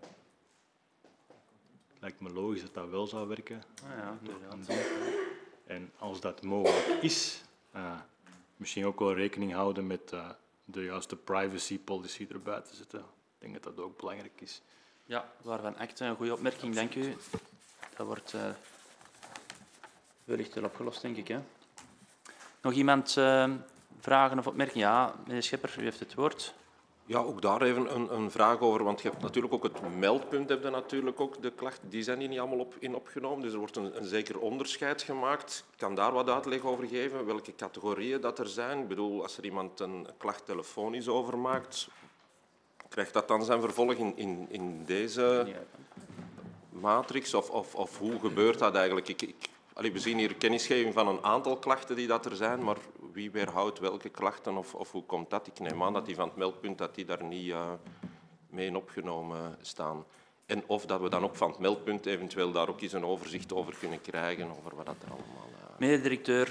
het lijkt me logisch dat dat wel zou werken. Ah ja, ja. En als dat mogelijk is, uh, misschien ook wel rekening houden met uh, de juiste privacy policy erbij te zetten. Ik denk dat dat ook belangrijk is. Ja, waarvan acte. Een goede opmerking, dank u. Dat wordt uh, wellicht wel opgelost, denk ik. Hè. Nog iemand uh, vragen of opmerkingen? Ja, meneer Schepper, u heeft het woord. Ja, ook daar even een, een vraag over, want je hebt natuurlijk ook het meldpunt, heb je natuurlijk ook de klachten, die zijn hier niet allemaal op, in opgenomen, dus er wordt een, een zeker onderscheid gemaakt. Ik kan daar wat uitleg over geven, welke categorieën dat er zijn. Ik bedoel, als er iemand een klacht telefonisch over maakt, krijgt dat dan zijn vervolg in, in, in deze matrix, of, of, of hoe gebeurt dat eigenlijk? Ik, ik, allee, we zien hier kennisgeving van een aantal klachten die dat er zijn, maar wie weerhoudt welke klachten of, of hoe komt dat? Ik neem aan dat die van het meldpunt dat die daar niet uh, mee in opgenomen staan. En of dat we dan ook van het meldpunt eventueel daar ook eens een overzicht over kunnen krijgen, over wat dat er allemaal... Uh... Meneer de directeur.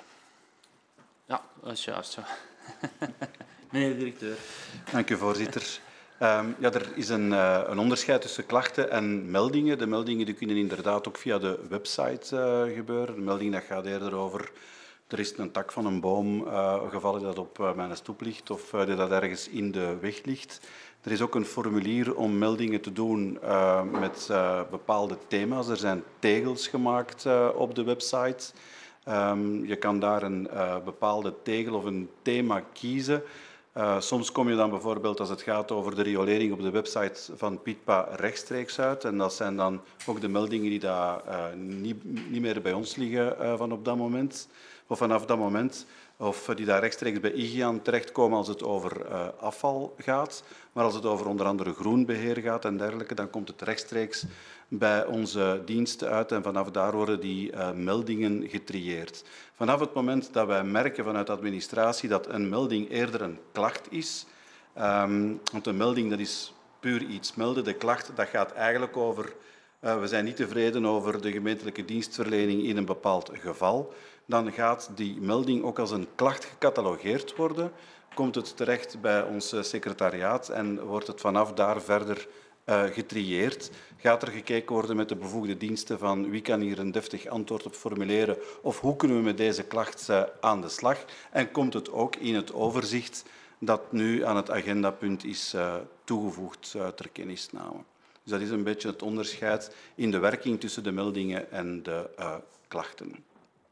Ja, dat is juist zo. Meneer de directeur. Dank u, voorzitter. Um, ja, er is een, uh, een onderscheid tussen klachten en meldingen. De meldingen die kunnen inderdaad ook via de website uh, gebeuren. De melding dat gaat eerder over... Er is een tak van een boom uh, gevallen dat op uh, mijn stoep ligt of uh, dat ergens in de weg ligt. Er is ook een formulier om meldingen te doen uh, met uh, bepaalde thema's. Er zijn tegels gemaakt uh, op de website. Um, je kan daar een uh, bepaalde tegel of een thema kiezen. Uh, soms kom je dan bijvoorbeeld, als het gaat over de riolering op de website van Pitpa, rechtstreeks uit. En dat zijn dan ook de meldingen die daar uh, niet, niet meer bij ons liggen uh, van op dat moment. Of vanaf dat moment, of die daar rechtstreeks bij I G I A N terechtkomen als het over uh, afval gaat. Maar als het over onder andere groenbeheer gaat en dergelijke, dan komt het rechtstreeks bij onze diensten uit en vanaf daar worden die uh, meldingen getrieerd. Vanaf het moment dat wij merken vanuit de administratie dat een melding eerder een klacht is, um, want een melding dat is puur iets melden, de klacht dat gaat eigenlijk over... Uh, we zijn niet tevreden over de gemeentelijke dienstverlening in een bepaald geval. Dan gaat die melding ook als een klacht gecatalogeerd worden. Komt het terecht bij ons secretariaat en wordt het vanaf daar verder uh, getrieerd. Gaat er gekeken worden met de bevoegde diensten van wie kan hier een deftig antwoord op formuleren of hoe kunnen we met deze klacht uh, aan de slag. En komt het ook in het overzicht dat nu aan het agendapunt is uh, toegevoegd uh, ter kennisname. Dus dat is een beetje het onderscheid in de werking tussen de meldingen en de uh, klachten.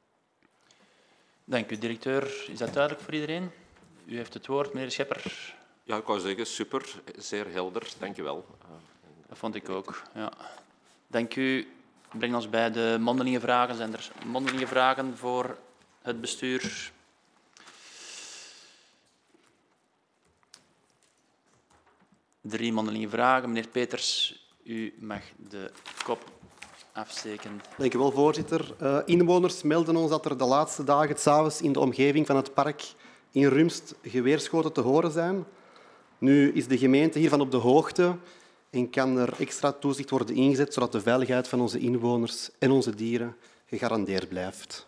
Dank u, directeur. Is dat duidelijk voor iedereen? U heeft het woord, meneer Schepper. Ja, ik wou zeggen, super, zeer helder. Dank je wel. Dat vond ik ook, ja. Dank u. Breng ons bij de mondelinge vragen. Zijn er mondelinge vragen voor het bestuur? Drie mondelinge vragen. Meneer Peters, u mag de kop afsteken. Dank u wel, voorzitter. Uh, inwoners melden ons dat er de laatste dagen 's avonds in de omgeving van het park in Rumst geweerschoten te horen zijn. Nu is de gemeente hiervan op de hoogte en kan er extra toezicht worden ingezet zodat de veiligheid van onze inwoners en onze dieren gegarandeerd blijft.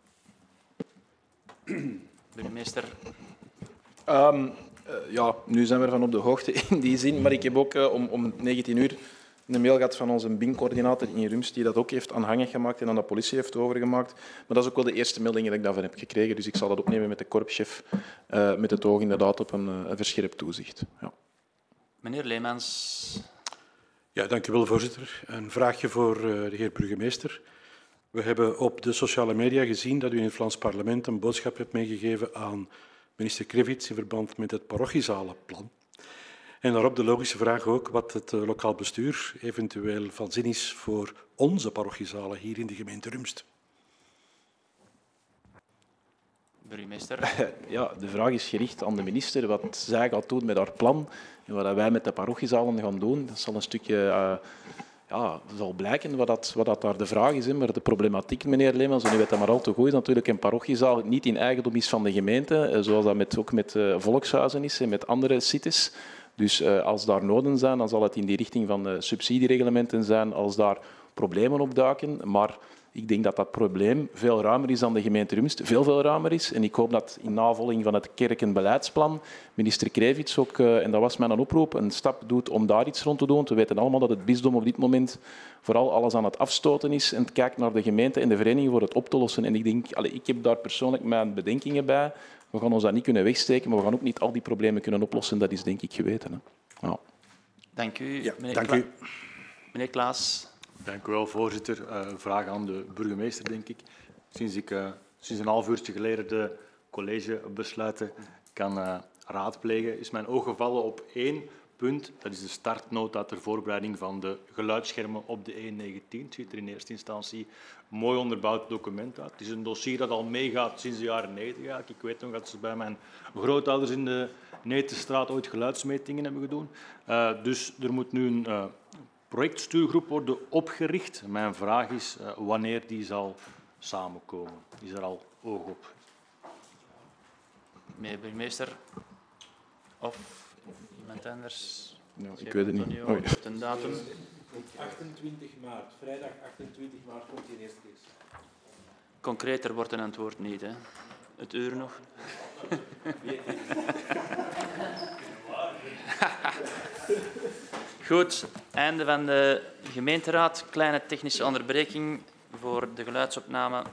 Burgemeester. Um, uh, ja, nu zijn we ervan op de hoogte in die zin, maar ik heb ook uh, om, om negentien uur een mail gehad van onze B I N-coördinator in Rumst, die dat ook heeft aanhangig gemaakt en aan de politie heeft overgemaakt. Maar dat is ook wel de eerste melding dat ik daarvan heb gekregen, dus ik zal dat opnemen met de korpschef, uh, met het oog inderdaad op een, uh, een verscherpt toezicht. Ja. Meneer Leemans. Ja, dank u wel, voorzitter. Een vraagje voor uh, de heer burgemeester. We hebben op de sociale media gezien dat u in het Vlaams parlement een boodschap hebt meegegeven aan minister Krevits in verband met het parochiezalenplan. En daarop de logische vraag ook wat het uh, lokaal bestuur eventueel van zin is voor onze parochiezalen hier in de gemeente Rumst. Burgemeester. Ja, de vraag is gericht aan de minister wat zij gaat doen met haar plan en wat wij met de parochiezalen gaan doen. Dat zal een stukje uh, ja, zal blijken wat, dat, wat dat daar de vraag is. Hè. Maar de problematiek, meneer Leemans, en u weet dat maar al te goed, is natuurlijk een parochiezaal niet in eigendom is van de gemeente, zoals dat met, ook met uh, volkshuizen is en met andere cities. Dus uh, als daar noden zijn, dan zal het in die richting van uh, subsidiereglementen zijn als daar problemen opduiken. Maar ik denk dat dat probleem veel ruimer is dan de gemeente Rumst, veel, veel ruimer is. En ik hoop dat in navolging van het kerkenbeleidsplan minister Krevits ook, uh, en dat was mijn oproep, een stap doet om daar iets rond te doen. We weten allemaal dat het bisdom op dit moment vooral alles aan het afstoten is en het kijkt naar de gemeente en de vereniging voor het op te lossen. En ik denk, allez, ik heb daar persoonlijk mijn bedenkingen bij. We gaan ons dat niet kunnen wegsteken, maar we gaan ook niet al die problemen kunnen oplossen. Dat is denk ik geweten. Hè. Ja. Dank u. Ja, meneer dank Kla- u. Meneer Klaas. Dank u wel, voorzitter. Uh, een vraag aan de burgemeester, denk ik. Sinds ik uh, sinds een half uurtje geleden de collegebesluiten kan uh, raadplegen, is mijn oog gevallen op één punt. Dat is de startnota ter voorbereiding van de geluidsschermen op de E negentien. Het ziet er in eerste instantie een mooi onderbouwd document uit. Het is een dossier dat al meegaat sinds de jaren negentig. Ja. Ik weet nog dat ze bij mijn grootouders in de Netenstraat ooit geluidsmetingen hebben gedaan. Uh, dus er moet nu een uh, projectstuurgroep worden opgericht. Mijn vraag is uh, wanneer die zal samenkomen. Is er al oog op? Meneer burgemeester, of iemand anders? Ja, ik weet het niet. Antonio, Oh, ja. een datum? achtentwintig maart, vrijdag achtentwintig maart komt die eerste keer. Concreter wordt een antwoord niet, hè? Het uur nog? Goed, einde van de gemeenteraad. Kleine technische onderbreking voor de geluidsopname